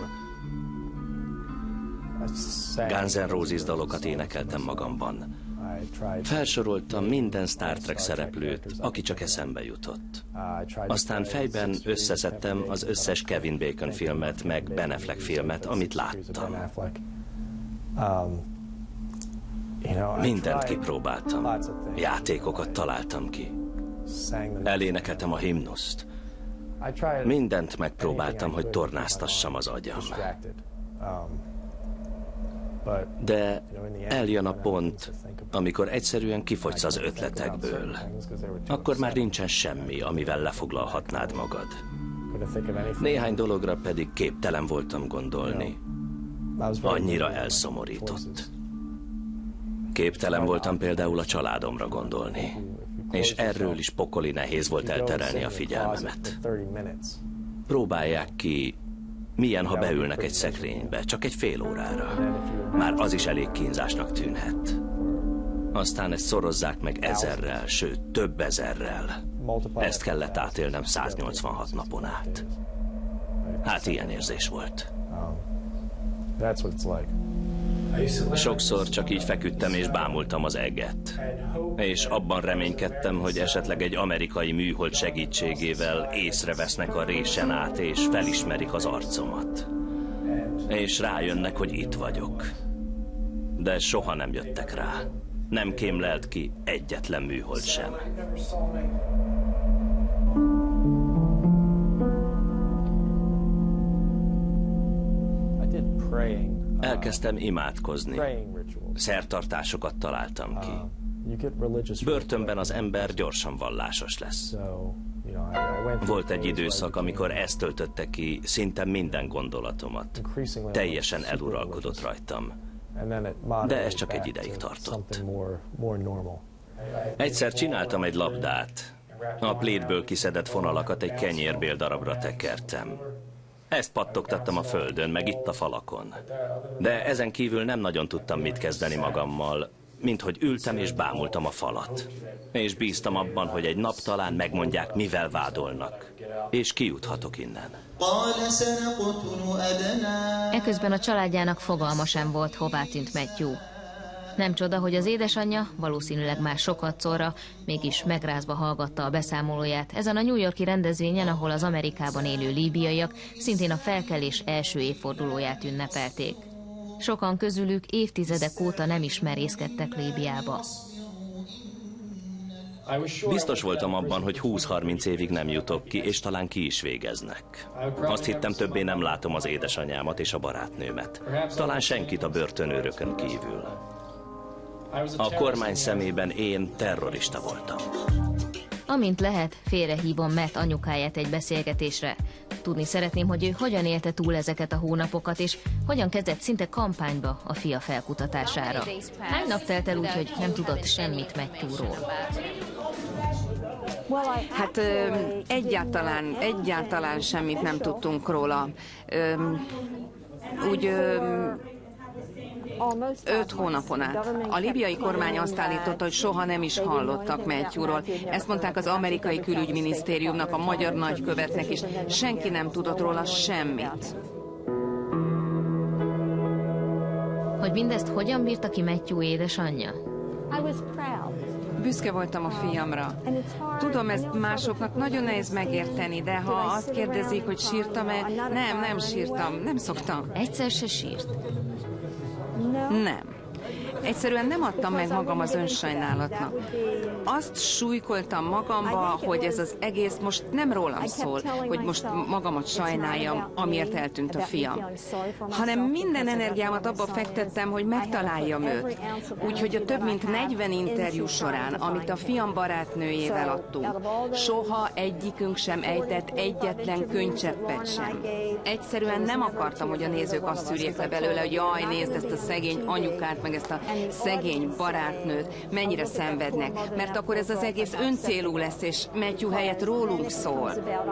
Guns N' Roses dalokat énekeltem magamban. Felsoroltam minden Star Trek szereplőt, aki csak eszembe jutott. Aztán fejben összeszedtem az összes Kevin Bacon filmet, meg Ben Affleck filmet, amit láttam. Mindent kipróbáltam. Játékokat találtam ki. Elénekeltem a himnuszt. Mindent megpróbáltam, hogy tornáztassam az agyam. De eljön a pont, amikor egyszerűen kifogysz az ötletekből. Akkor már nincsen semmi, amivel lefoglalhatnád magad. Néhány dologra pedig képtelen voltam gondolni. Annyira elszomorított. Képtelen voltam például a családomra gondolni. És erről is pokoli nehéz volt elterelni a figyelmemet. Próbálják ki, milyen, ha beülnek egy szekrénybe, csak egy fél órára. Már az is elég kínzásnak tűnhet. Aztán ezt szorozzák meg ezerrel, sőt, több ezerrel. Ezt kellett átélnem száznyolcvanhat napon át. Hát ilyen érzés volt. Sokszor csak így feküdtem és bámultam az eget. És abban reménykedtem, hogy esetleg egy amerikai műhold segítségével észrevesznek a résen át, és felismerik az arcomat. És rájönnek, hogy itt vagyok. De soha nem jöttek rá. Nem kémlelt ki egyetlen műhold sem. Elkezdtem imádkozni. Szertartásokat találtam ki. Börtönben az ember gyorsan vallásos lesz. Volt egy időszak, amikor ez töltötte ki szinte minden gondolatomat. Teljesen eluralkodott rajtam. De ez csak egy ideig tartott. Egyszer csináltam egy labdát. A plétből kiszedett fonalakat egy kenyérbél darabra tekertem. Ezt pattogtattam a földön, meg itt a falakon. De ezen kívül nem nagyon tudtam mit kezdeni magammal, mint hogy ültem és bámultam a falat. És bíztam abban, hogy egy nap talán megmondják, mivel vádolnak. És kijuthatok innen. Eközben a családjának fogalma sem volt, hová tűnt Matthew. Nem csoda, hogy az édesanyja, valószínűleg már sokadszorra, mégis megrázva hallgatta a beszámolóját ezen a New York-i rendezvényen, ahol az Amerikában élő líbiaiak szintén a felkelés első évfordulóját ünnepelték. Sokan közülük évtizedek óta nem is merészkedtek Líbiába. Biztos voltam abban, hogy húsz-harminc évig nem jutok ki, és talán ki is végeznek. Azt hittem, többé nem látom az édesanyámat és a barátnőmet. Talán senkit a börtönőrökön kívül. A kormány szemében én terrorista voltam. Amint lehet, félrehívom Matt anyukáját egy beszélgetésre. Tudni szeretném, hogy ő hogyan élte túl ezeket a hónapokat, és hogyan kezdett szinte kampányba a fia felkutatására. Hány nap telt el úgy, hogy nem tudott semmit Matthewról? Hát ö, egyáltalán, egyáltalán semmit nem tudtunk róla. Ö, úgy... Ö, Öt hónapon át. A líbiai kormány azt állította, hogy soha nem is hallottak Matthewról. Ezt mondták az amerikai külügyminisztériumnak, a magyar nagykövetnek is. Senki nem tudott róla semmit. Hogy mindezt hogyan bírta ki Matthew édesanyja? Büszke voltam a fiamra. Tudom, ezt másoknak nagyon nehéz megérteni, de ha azt kérdezik, hogy sírtam-e, nem, nem sírtam, nem szoktam. Egyszer se sírt? Nem. Egyszerűen nem adtam meg magam az önsajnálatnak. Azt súlykoltam magamba, hogy ez az egész most nem rólam szól, hogy most magamat sajnáljam, amiért eltűnt a fiam. Hanem minden energiámat abba fektettem, hogy megtaláljam őt. Úgyhogy a több mint negyven interjú során, amit a fiam barátnőjével adtunk, soha egyikünk sem ejtett egyetlen könycseppet sem. Egyszerűen nem akartam, hogy a nézők azt szűrjék le belőle, hogy jaj, nézd ezt a szegény anyukát, meg ezt a szegény barátnőt, mennyire szenvednek, mert akkor ez az egész öncélú lesz, és Matthew helyett rólunk szól.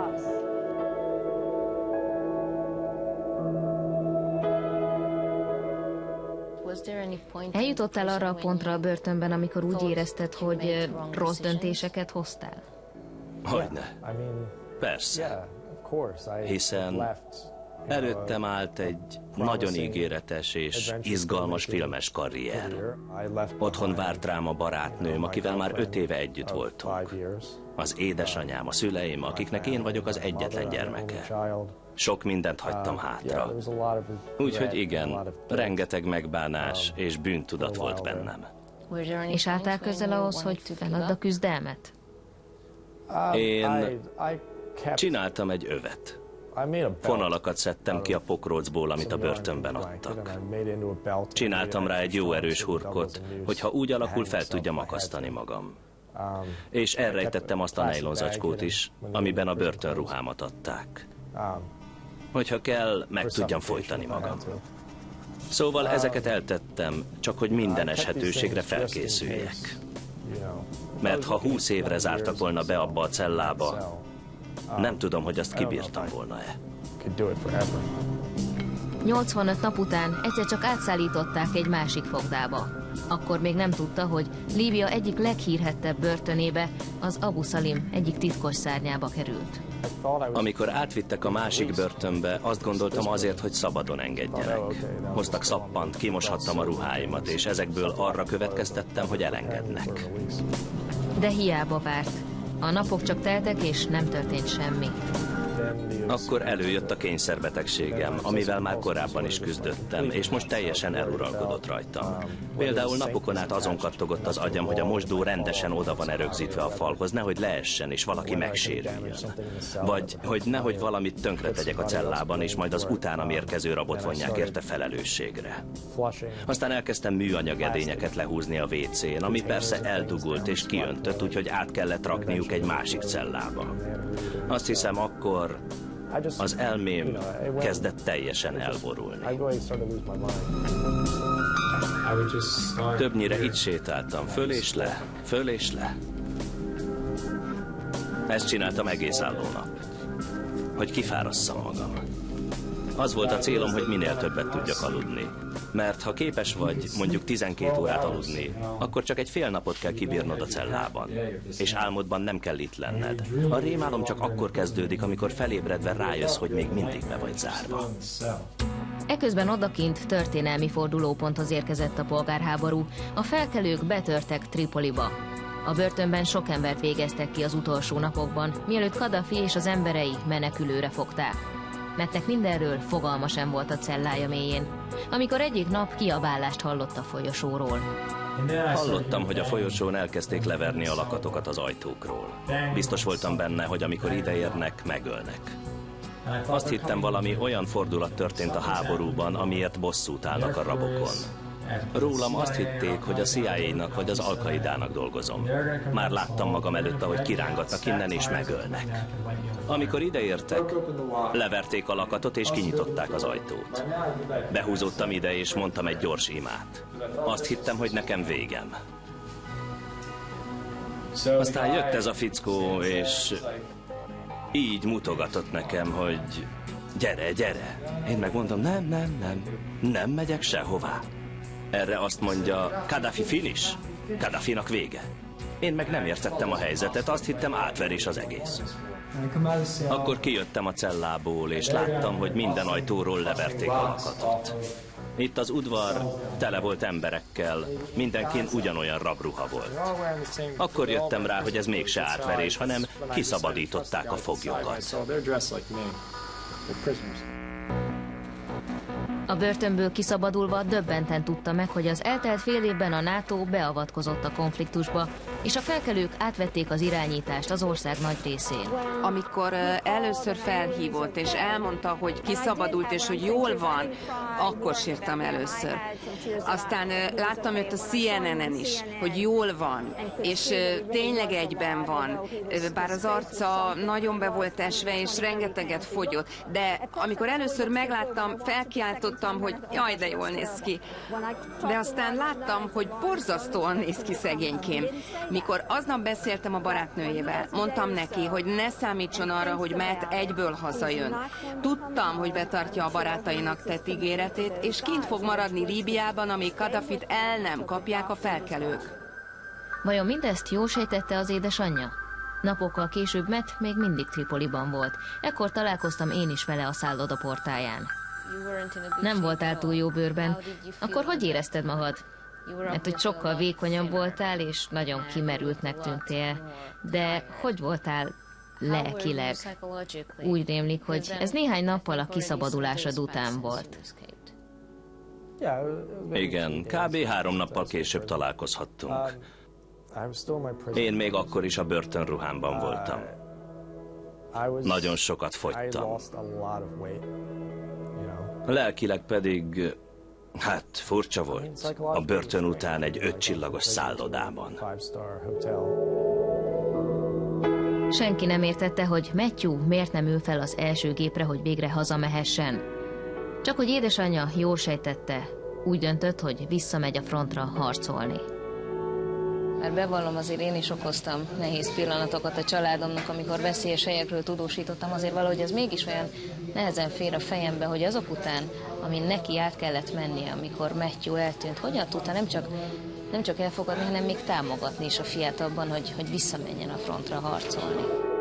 Eljutottál arra a pontra a börtönben, amikor úgy érezted, hogy rossz döntéseket hoztál? Hogyne. Persze. Hiszen előttem állt egy nagyon ígéretes és izgalmas filmes karrier. Otthon várt rám a barátnőm, akivel már öt éve együtt voltunk. Az édesanyám, a szüleim, akiknek én vagyok az egyetlen gyermeke. Sok mindent hagytam hátra. Úgyhogy igen, rengeteg megbánás és bűntudat volt bennem. És álltál közel ahhoz, hogy feladd a küzdelmet? Én csináltam egy övet. Fonalakat szedtem ki a pokrócból, amit a börtönben adtak. Csináltam rá egy jó erős hurkot, hogyha úgy alakul, fel tudjam akasztani magam. És elrejtettem azt a nejlonzacskót is, amiben a börtönruhámat adták. Hogyha kell, meg tudjam folytani magam. Szóval ezeket eltettem, csak hogy minden eshetőségre felkészüljek. Mert ha húsz évre zártak volna be abba a cellába, nem tudom, hogy azt kibírtam volna-e. nyolcvanöt nap után egyszer csak átszállították egy másik fogdába. Akkor még nem tudta, hogy Líbia egyik leghírhettebb börtönébe, az Abu Salim egyik titkos szárnyába került. Amikor átvittek a másik börtönbe, azt gondoltam azért, hogy szabadon engedjenek. Hoztak szappant, kimoshattam a ruháimat, és ezekből arra következtettem, hogy elengednek. De hiába várt. A napok csak teltek, és nem történt semmi. Akkor előjött a kényszerbetegségem, amivel már korábban is küzdöttem, és most teljesen eluralkodott rajtam. Például napokon át azon kattogott az agyam, hogy a mosdó rendesen oda van erögzítve a falhoz, nehogy leessen, és valaki megsérüljön. Vagy, hogy nehogy valamit tönkretegyek a cellában, és majd az utánam érkező rabot vonják érte felelősségre. Aztán elkezdtem műanyag edényeket lehúzni a vécén, ami persze eldugult és kiöntött, úgyhogy át kellett rakniuk egy másik cellába. Azt hiszem, akkor az elmém kezdett teljesen elborulni. Többnyire itt sétáltam, föl és le, föl és le. Ezt csináltam egész álló nap, hogy kifárasszam magam. Az volt a célom, hogy minél többet tudjak aludni. Mert ha képes vagy mondjuk tizenkét órát aludni, akkor csak egy fél napot kell kibírnod a cellában. És álmodban nem kell itt lenned. A rémálom csak akkor kezdődik, amikor felébredve rájössz, hogy még mindig be vagy zárva. Eközben odakint történelmi fordulóponthoz érkezett a polgárháború. A felkelők betörtek Tripoliba. A börtönben sok embert végeztek ki az utolsó napokban, mielőtt Kadhafi és az emberei menekülőre fogták. Mettnek mindenről fogalma sem volt a cellája mélyén, amikor egyik nap kiabálást hallott a folyosóról. Hallottam, hogy a folyosón elkezdték leverni a lakatokat az ajtókról. Biztos voltam benne, hogy amikor ideérnek, megölnek. Azt hittem, valami olyan fordulat történt a háborúban, amiért bosszút állnak a rabokon. Rólam azt hitték, hogy a C I A-nak vagy az Al-Qaidának dolgozom. Már láttam magam előtt, ahogy kirángatnak innen és megölnek. Amikor ideértek, leverték a lakatot és kinyitották az ajtót. Behúzódtam ide és mondtam egy gyors imát. Azt hittem, hogy nekem végem. Aztán jött ez a fickó, és így mutogatott nekem, hogy gyere, gyere. Én megmondom, nem, nem, nem, nem megyek sehová. Erre azt mondja, Kadhafi finish, Kadhafinak vége. Én meg nem értettem a helyzetet, azt hittem átverés az egész. Akkor kijöttem a cellából, és láttam, hogy minden ajtóról leverték a lakatot. Itt az udvar tele volt emberekkel, mindenkin ugyanolyan rabruha volt. Akkor jöttem rá, hogy ez mégse átverés, hanem kiszabadították a foglyokat. A börtönből kiszabadulva döbbenten tudta meg, hogy az eltelt fél évben a NATO beavatkozott a konfliktusba, és a felkelők átvették az irányítást az ország nagy részén. Amikor először felhívott, és elmondta, hogy kiszabadult, és hogy jól van, akkor sírtam először. Aztán láttam őt a C N N-en is, hogy jól van, és tényleg egyben van. Bár az arca nagyon be volt esve, és rengeteget fogyott. De amikor először megláttam, felkiáltott, gondoltam, hogy jaj, de jól néz ki. De aztán láttam, hogy borzasztóan néz ki szegénykém. Mikor aznap beszéltem a barátnőjével, mondtam neki, hogy ne számítson arra, hogy Matt egyből hazajön. Tudtam, hogy betartja a barátainak tett ígéretét, és kint fog maradni Líbiában, amíg Kadafit el nem kapják a felkelők. Vajon mindezt jól sejtette az édesanyja? Napokkal később Matt még mindig Tripoliban volt. Ekkor találkoztam én is vele a szálloda portáján. Nem voltál túl jó bőrben. Akkor hogy érezted magad? Mert hogy sokkal vékonyabb voltál, és nagyon kimerültnek tűntél. De hogy voltál lelkileg? Úgy rémlik, hogy ez néhány nappal a kiszabadulásod után volt. Igen, kb. három nappal később találkozhattunk. Én még akkor is a börtönruhámban voltam. Nagyon sokat fogytam. Lelkileg pedig, hát furcsa volt. A börtön után egy ötcsillagos szállodában. Senki nem értette, hogy Matthew miért nem ül fel az első gépre, hogy végre hazamehessen. Csak hogy édesanyja jól sejtette, úgy döntött, hogy visszamegy a frontra harcolni. Mert bevallom, azért én is okoztam nehéz pillanatokat a családomnak, amikor veszélyes helyekről tudósítottam, azért valahogy ez mégis olyan nehezen fér a fejembe, hogy azok után, amin neki át kellett mennie, amikor Matthew eltűnt, hogyan tudta nem csak, nem csak elfogadni, hanem még támogatni is a fiát abban, hogy, hogy visszamenjen a frontra harcolni.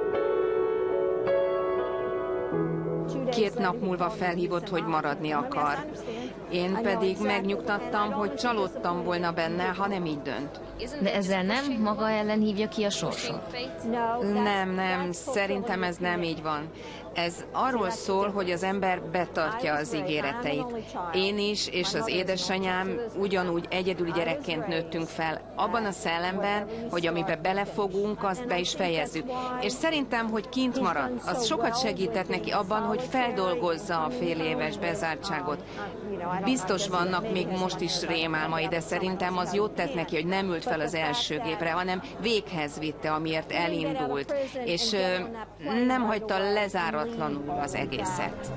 Két nap múlva felhívott, hogy maradni akar. Én pedig megnyugtattam, hogy csalódtam volna benne, ha nem így dönt. De ezzel nem maga ellen hívja ki a sorsot? Nem, nem, szerintem ez nem így van. Ez arról szól, hogy az ember betartja az ígéreteit. Én is, és az édesanyám ugyanúgy egyedüli gyerekként nőttünk fel, abban a szellemben, hogy amiben belefogunk, azt be is fejezzük. És szerintem, hogy kint marad, az sokat segített neki abban, hogy feldolgozza a fél éves bezártságot. Biztos vannak még most is rémálmai, de szerintem az jót tett neki, hogy nem ült fel az első gépre, hanem véghez vitte, amiért elindult, és ö, nem hagyta lezáratlanul az egészet.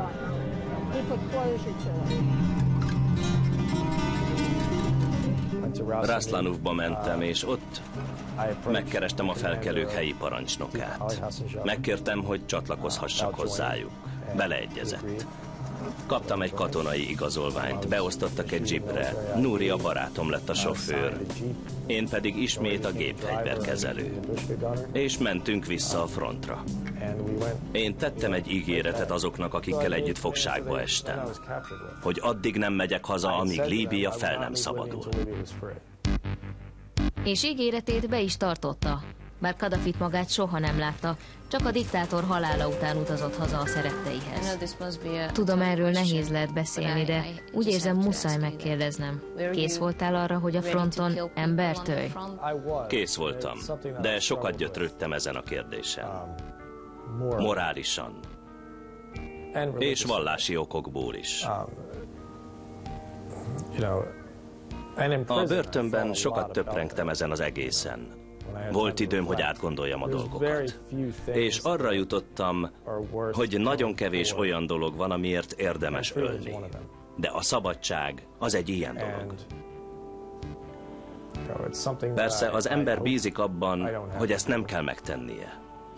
Raslanufba mentem, és ott megkerestem a felkelők helyi parancsnokát. Megkértem, hogy csatlakozhassak hozzájuk. Beleegyezett. Kaptam egy katonai igazolványt, beosztottak egy jeepre, Núri a barátom lett a sofőr, én pedig ismét a gépfegyverkezelő. És mentünk vissza a frontra. Én tettem egy ígéretet azoknak, akikkel együtt fogságba estem, hogy addig nem megyek haza, amíg Líbia fel nem szabadul. És ígéretét be is tartotta. Bár Kadafit magát soha nem látta, csak a diktátor halála után utazott haza a szeretteihez. Tudom, erről nehéz lehet beszélni, de úgy érzem, muszáj megkérdeznem. Kész voltál arra, hogy a fronton embert ölj? Kész voltam, de sokat gyötrődtem ezen a kérdésen. Morálisan. És vallási okokból is. A börtönben sokat töprengtem ezen az egészen. Volt időm, hogy átgondoljam a dolgokat. És arra jutottam, hogy nagyon kevés olyan dolog van, amiért érdemes ölni. De a szabadság az egy ilyen dolog. Persze az ember bízik abban, hogy ezt nem kell megtennie.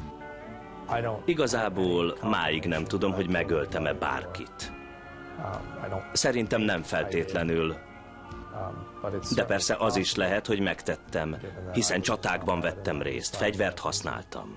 Igazából máig nem tudom, hogy megöltem-e bárkit. Szerintem nem feltétlenül. De persze az is lehet, hogy megtettem, hiszen csatákban vettem részt, fegyvert használtam.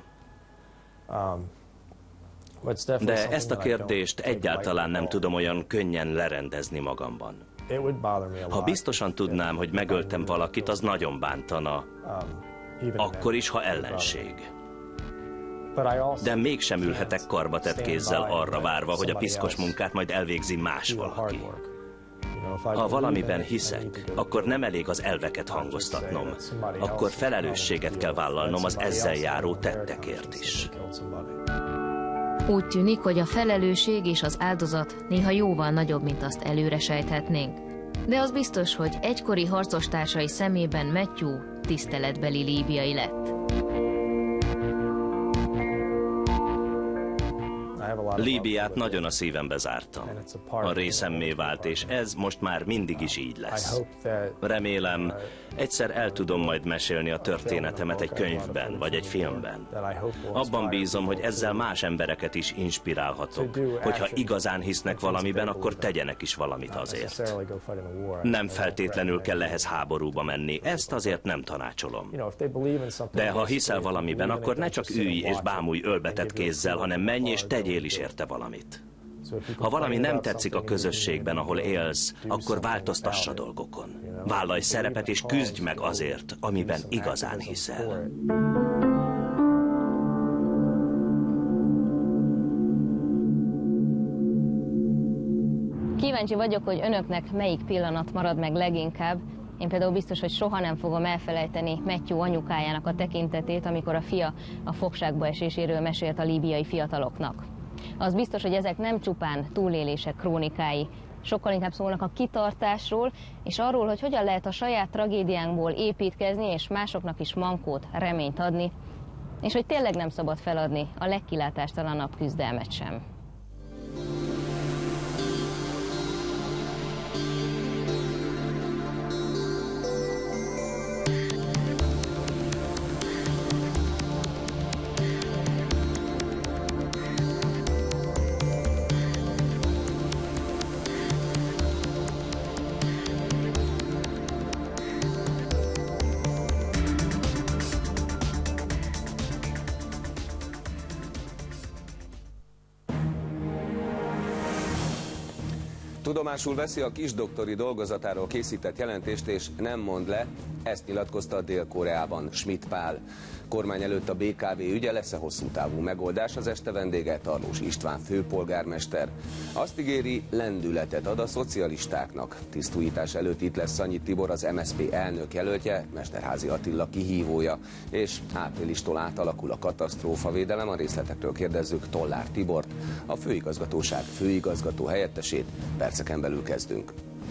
De ezt a kérdést egyáltalán nem tudom olyan könnyen lerendezni magamban. Ha biztosan tudnám, hogy megöltem valakit, az nagyon bántana, akkor is, ha ellenség. De mégsem ülhetek karbatett kézzel arra várva, hogy a piszkos munkát majd elvégzi más valaki. Ha valamiben hiszek, akkor nem elég az elveket hangoztatnom, akkor felelősséget kell vállalnom az ezzel járó tettekért is. Úgy tűnik, hogy a felelősség és az áldozat néha jóval nagyobb, mint azt előre sejthetnénk. De az biztos, hogy egykori harcostársai szemében Matthew tiszteletbeli líbiai lett. Líbiát nagyon a szívembe zártam. A részemmé vált, és ez most már mindig is így lesz. Remélem, egyszer el tudom majd mesélni a történetemet egy könyvben, vagy egy filmben. Abban bízom, hogy ezzel más embereket is inspirálhatok. Hogyha igazán hisznek valamiben, akkor tegyenek is valamit azért. Nem feltétlenül kell ehhez háborúba menni, ezt azért nem tanácsolom. De ha hiszel valamiben, akkor ne csak ülj és bámulj ölbetett kézzel, hanem menj és tegyél is érte valamit. Ha valami nem tetszik a közösségben, ahol élsz, akkor változtass a dolgokon. Vállalj szerepet és küzdj meg azért, amiben igazán hiszel. Kíváncsi vagyok, hogy önöknek melyik pillanat marad meg leginkább. Én például biztos, hogy soha nem fogom elfelejteni Matthew anyukájának a tekintetét, amikor a fia a fogságba eséséről mesélt a líbiai fiataloknak. Az biztos, hogy ezek nem csupán túlélések krónikái, sokkal inkább szólnak a kitartásról, és arról, hogy hogyan lehet a saját tragédiánkból építkezni, és másoknak is mankót, reményt adni, és hogy tényleg nem szabad feladni a legkilátástalanabb küzdelmet sem. Tudomásul veszi a kisdoktori dolgozatáról készített jelentést, és nem mond le, ezt nyilatkozta Dél-Koreában Schmidt Pál. Kormány előtt a bé ká vé ügye lesz-e hosszú távú megoldás, az este vendége Tarlós István főpolgármester. Azt ígéri, lendületet ad a szocialistáknak. Tisztújítás előtt itt lesz Szanyi Tibor, az em es zé pé elnök jelöltje, Mesterházy Attila kihívója, és áprilistól átalakul a katasztrófavédelem. A részletekről kérdezzük Tollár Tibort, a főigazgatóság főigazgató helyettesét. Perceken belül kezdünk.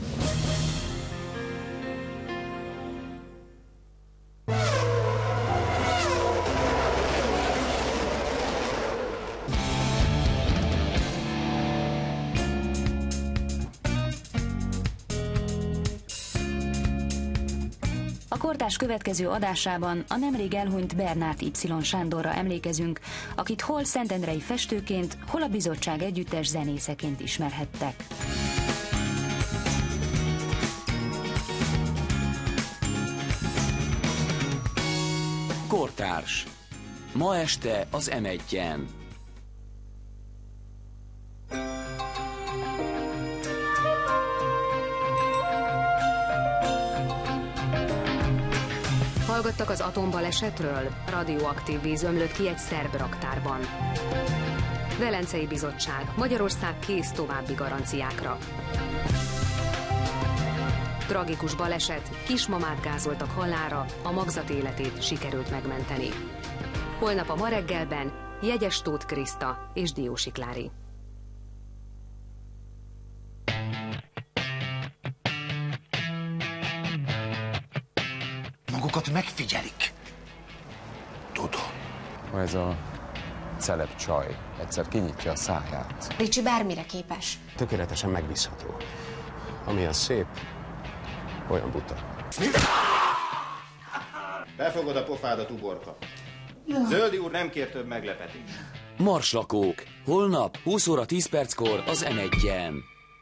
A kortárs következő adásában a nemrég elhunyt Bernát Y. Sándorra emlékezünk, akit hol szentendrei festőként, hol a bizottság együttes zenészeként ismerhettek. Kortárs. Ma este az em egyen. Hallgattak az atombalesetről? Radioaktív víz ömlött ki egy szerb raktárban. Velencei Bizottság. Magyarország kész további garanciákra. Tragikus baleset, kismamát gázoltak halálra, a magzat életét sikerült megmenteni. Holnap a Ma reggelben Jegyes Tóth Kriszta és Diósi Klári. Magukat megfigyelik. Tudom. Ez a celeb csaj egyszer kinyitja a száját. Ricsi bármire képes. Tökéletesen megbízható. Amilyen szép, olyan buta. Befogod a pofádat, uborka. Zöldi úr nem kér több meglepetést. Marslakók. Holnap húsz óra tíz perckor az em egyen.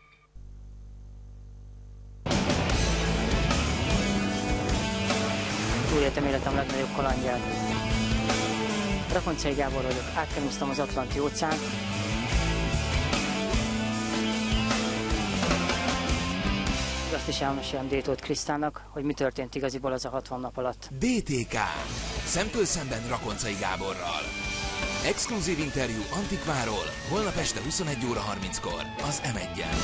Túléltem életem legnagyobb kalandját. Rakoncai Gábor vagyok, átkenúztam az Atlanti óceánt. Azt is elmesélem D. Tóth Krisztának, hogy mi történt igaziból az a hatvan nap alatt. dé té ká. Szemtől szemben Rakoncai Gáborral. Exkluzív interjú Antikváról, holnap este huszonegy óra harminckor az em egyen.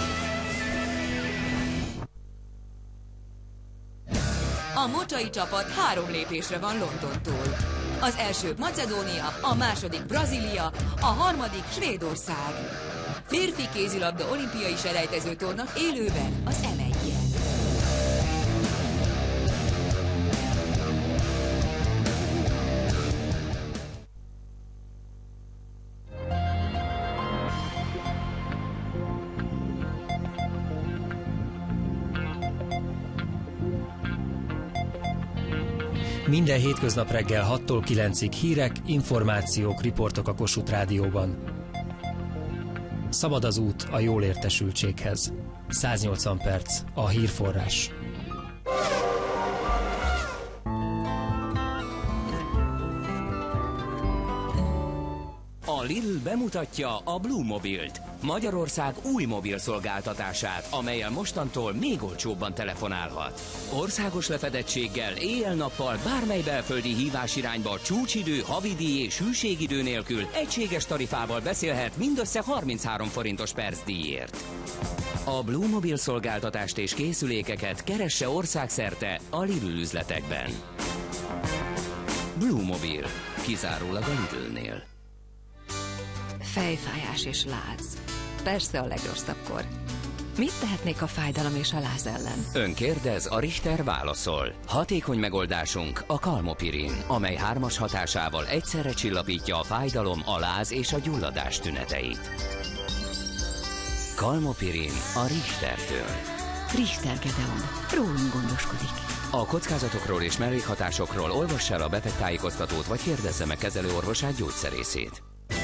A mocsai csapat három lépésre van Londontól. Az első Macedónia, a második Brazília, a harmadik Svédország. Férfi kézilabda olimpiai selejtező torna élőben az em egyen. Minden hétköznap reggel hattól kilencig hírek, információk, riportok a Kossuth Rádióban. Szabad az út a jól értesültséghez. száznyolcvan perc, a hírforrás. A Lidl bemutatja a Blue Mobilt, Magyarország új mobil szolgáltatását, amellyel mostantól még olcsóbban telefonálhat. Országos lefedettséggel, éjjel-nappal bármely belföldi hívásirányba csúcsidő, havidíj és hűségidő nélkül egységes tarifával beszélhet mindössze harminchárom forintos percdíjért. A Blue Mobil szolgáltatást és készülékeket keresse országszerte a Lidl üzletekben. Blue Mobil, kizárólag a Lidlnél. Fejfájás és láz. Persze a legrosszabbkor. Mit tehetnék a fájdalom és a láz ellen? Ön kérdez, a Richter válaszol. Hatékony megoldásunk a Kalmopirin, amely hármas hatásával egyszerre csillapítja a fájdalom, a láz és a gyulladás tüneteit. Kalmopirin a Richtertől. Richter Gedeon. Rólunk gondoskodik. A kockázatokról és mellékhatásokról olvass el a betegtájékoztatót, vagy kérdezze meg kezelőorvosát, gyógyszerészét.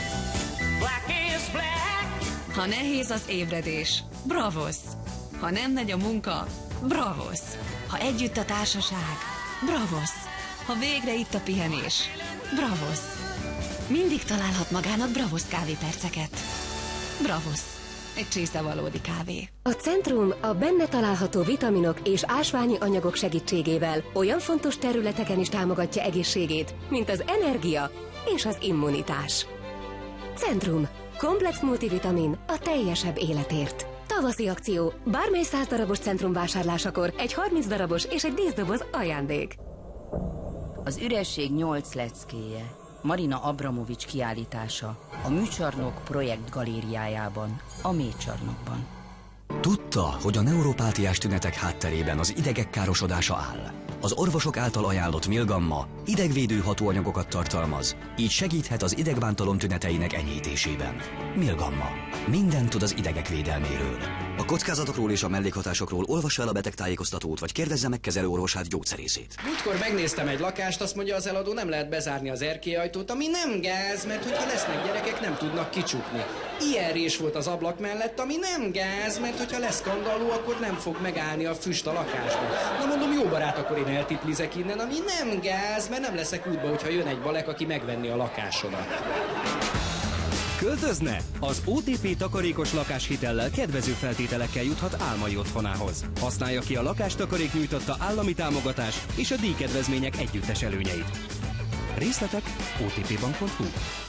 Ha nehéz az ébredés, bravosz! Ha nem megy a munka, bravosz! Ha együtt a társaság, bravosz! Ha végre itt a pihenés, bravosz! Mindig találhat magának bravosz kávéperceket. Bravosz! Egy csésze valódi kávé. A Centrum a benne található vitaminok és ásványi anyagok segítségével olyan fontos területeken is támogatja egészségét, mint az energia és az immunitás. Centrum. Komplex multivitamin a teljesebb életért. Tavaszi akció. Bármely száz darabos Centrum vásárlásakor egy harminc darabos és egy díszdoboz ajándék. Az üresség nyolc leckéje. Marina Abramovics kiállítása a Műcsarnok projekt galériájában, a Mélycsarnokban. Tudta, hogy a neuropátiás tünetek hátterében az idegek károsodása áll. Az orvosok által ajánlott Milgamma idegvédő hatóanyagokat tartalmaz, így segíthet az idegbántalom tüneteinek enyhítésében. Milgamma. Mindent tud az idegek védelméről. A kockázatokról és a mellékhatásokról olvassa el a betegtájékoztatót, vagy kérdezze meg kezelőorvosát, gyógyszerészét. Múltkor megnéztem egy lakást, azt mondja az eladó, nem lehet bezárni az erkélyajtót, ami nem gáz, mert hogyha lesznek gyerekek, nem tudnak kicsukni. Ilyen rés volt az ablak mellett, ami nem gáz, mert hogyha lesz skandalú, akkor nem fog megállni a füst a lakásban. Na mondom, jó barát, akkor én eltiplizek innen, ami nem gáz, mert nem leszek útba, hogyha jön egy balek, aki megvenni a lakásodat. Költözne? Az o té pé takarékos lakáshitellel kedvező feltételekkel juthat álmai otthonához. Használja ki a lakástakarék nyújtotta állami támogatás és a díjkedvezmények együttes előnyeit. Részletek o té pé bank pont hu.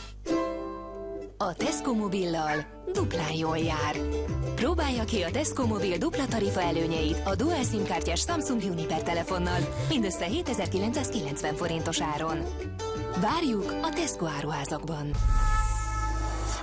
A Tesco Mobillal duplán jól jár. Próbálja ki a Tesco Mobil dupla tarifa előnyeit a Dual SIM kártyás Samsung Juniper telefonnal mindössze hétezer-kilencszázkilencven forintos áron. Várjuk a Tesco áruházakban.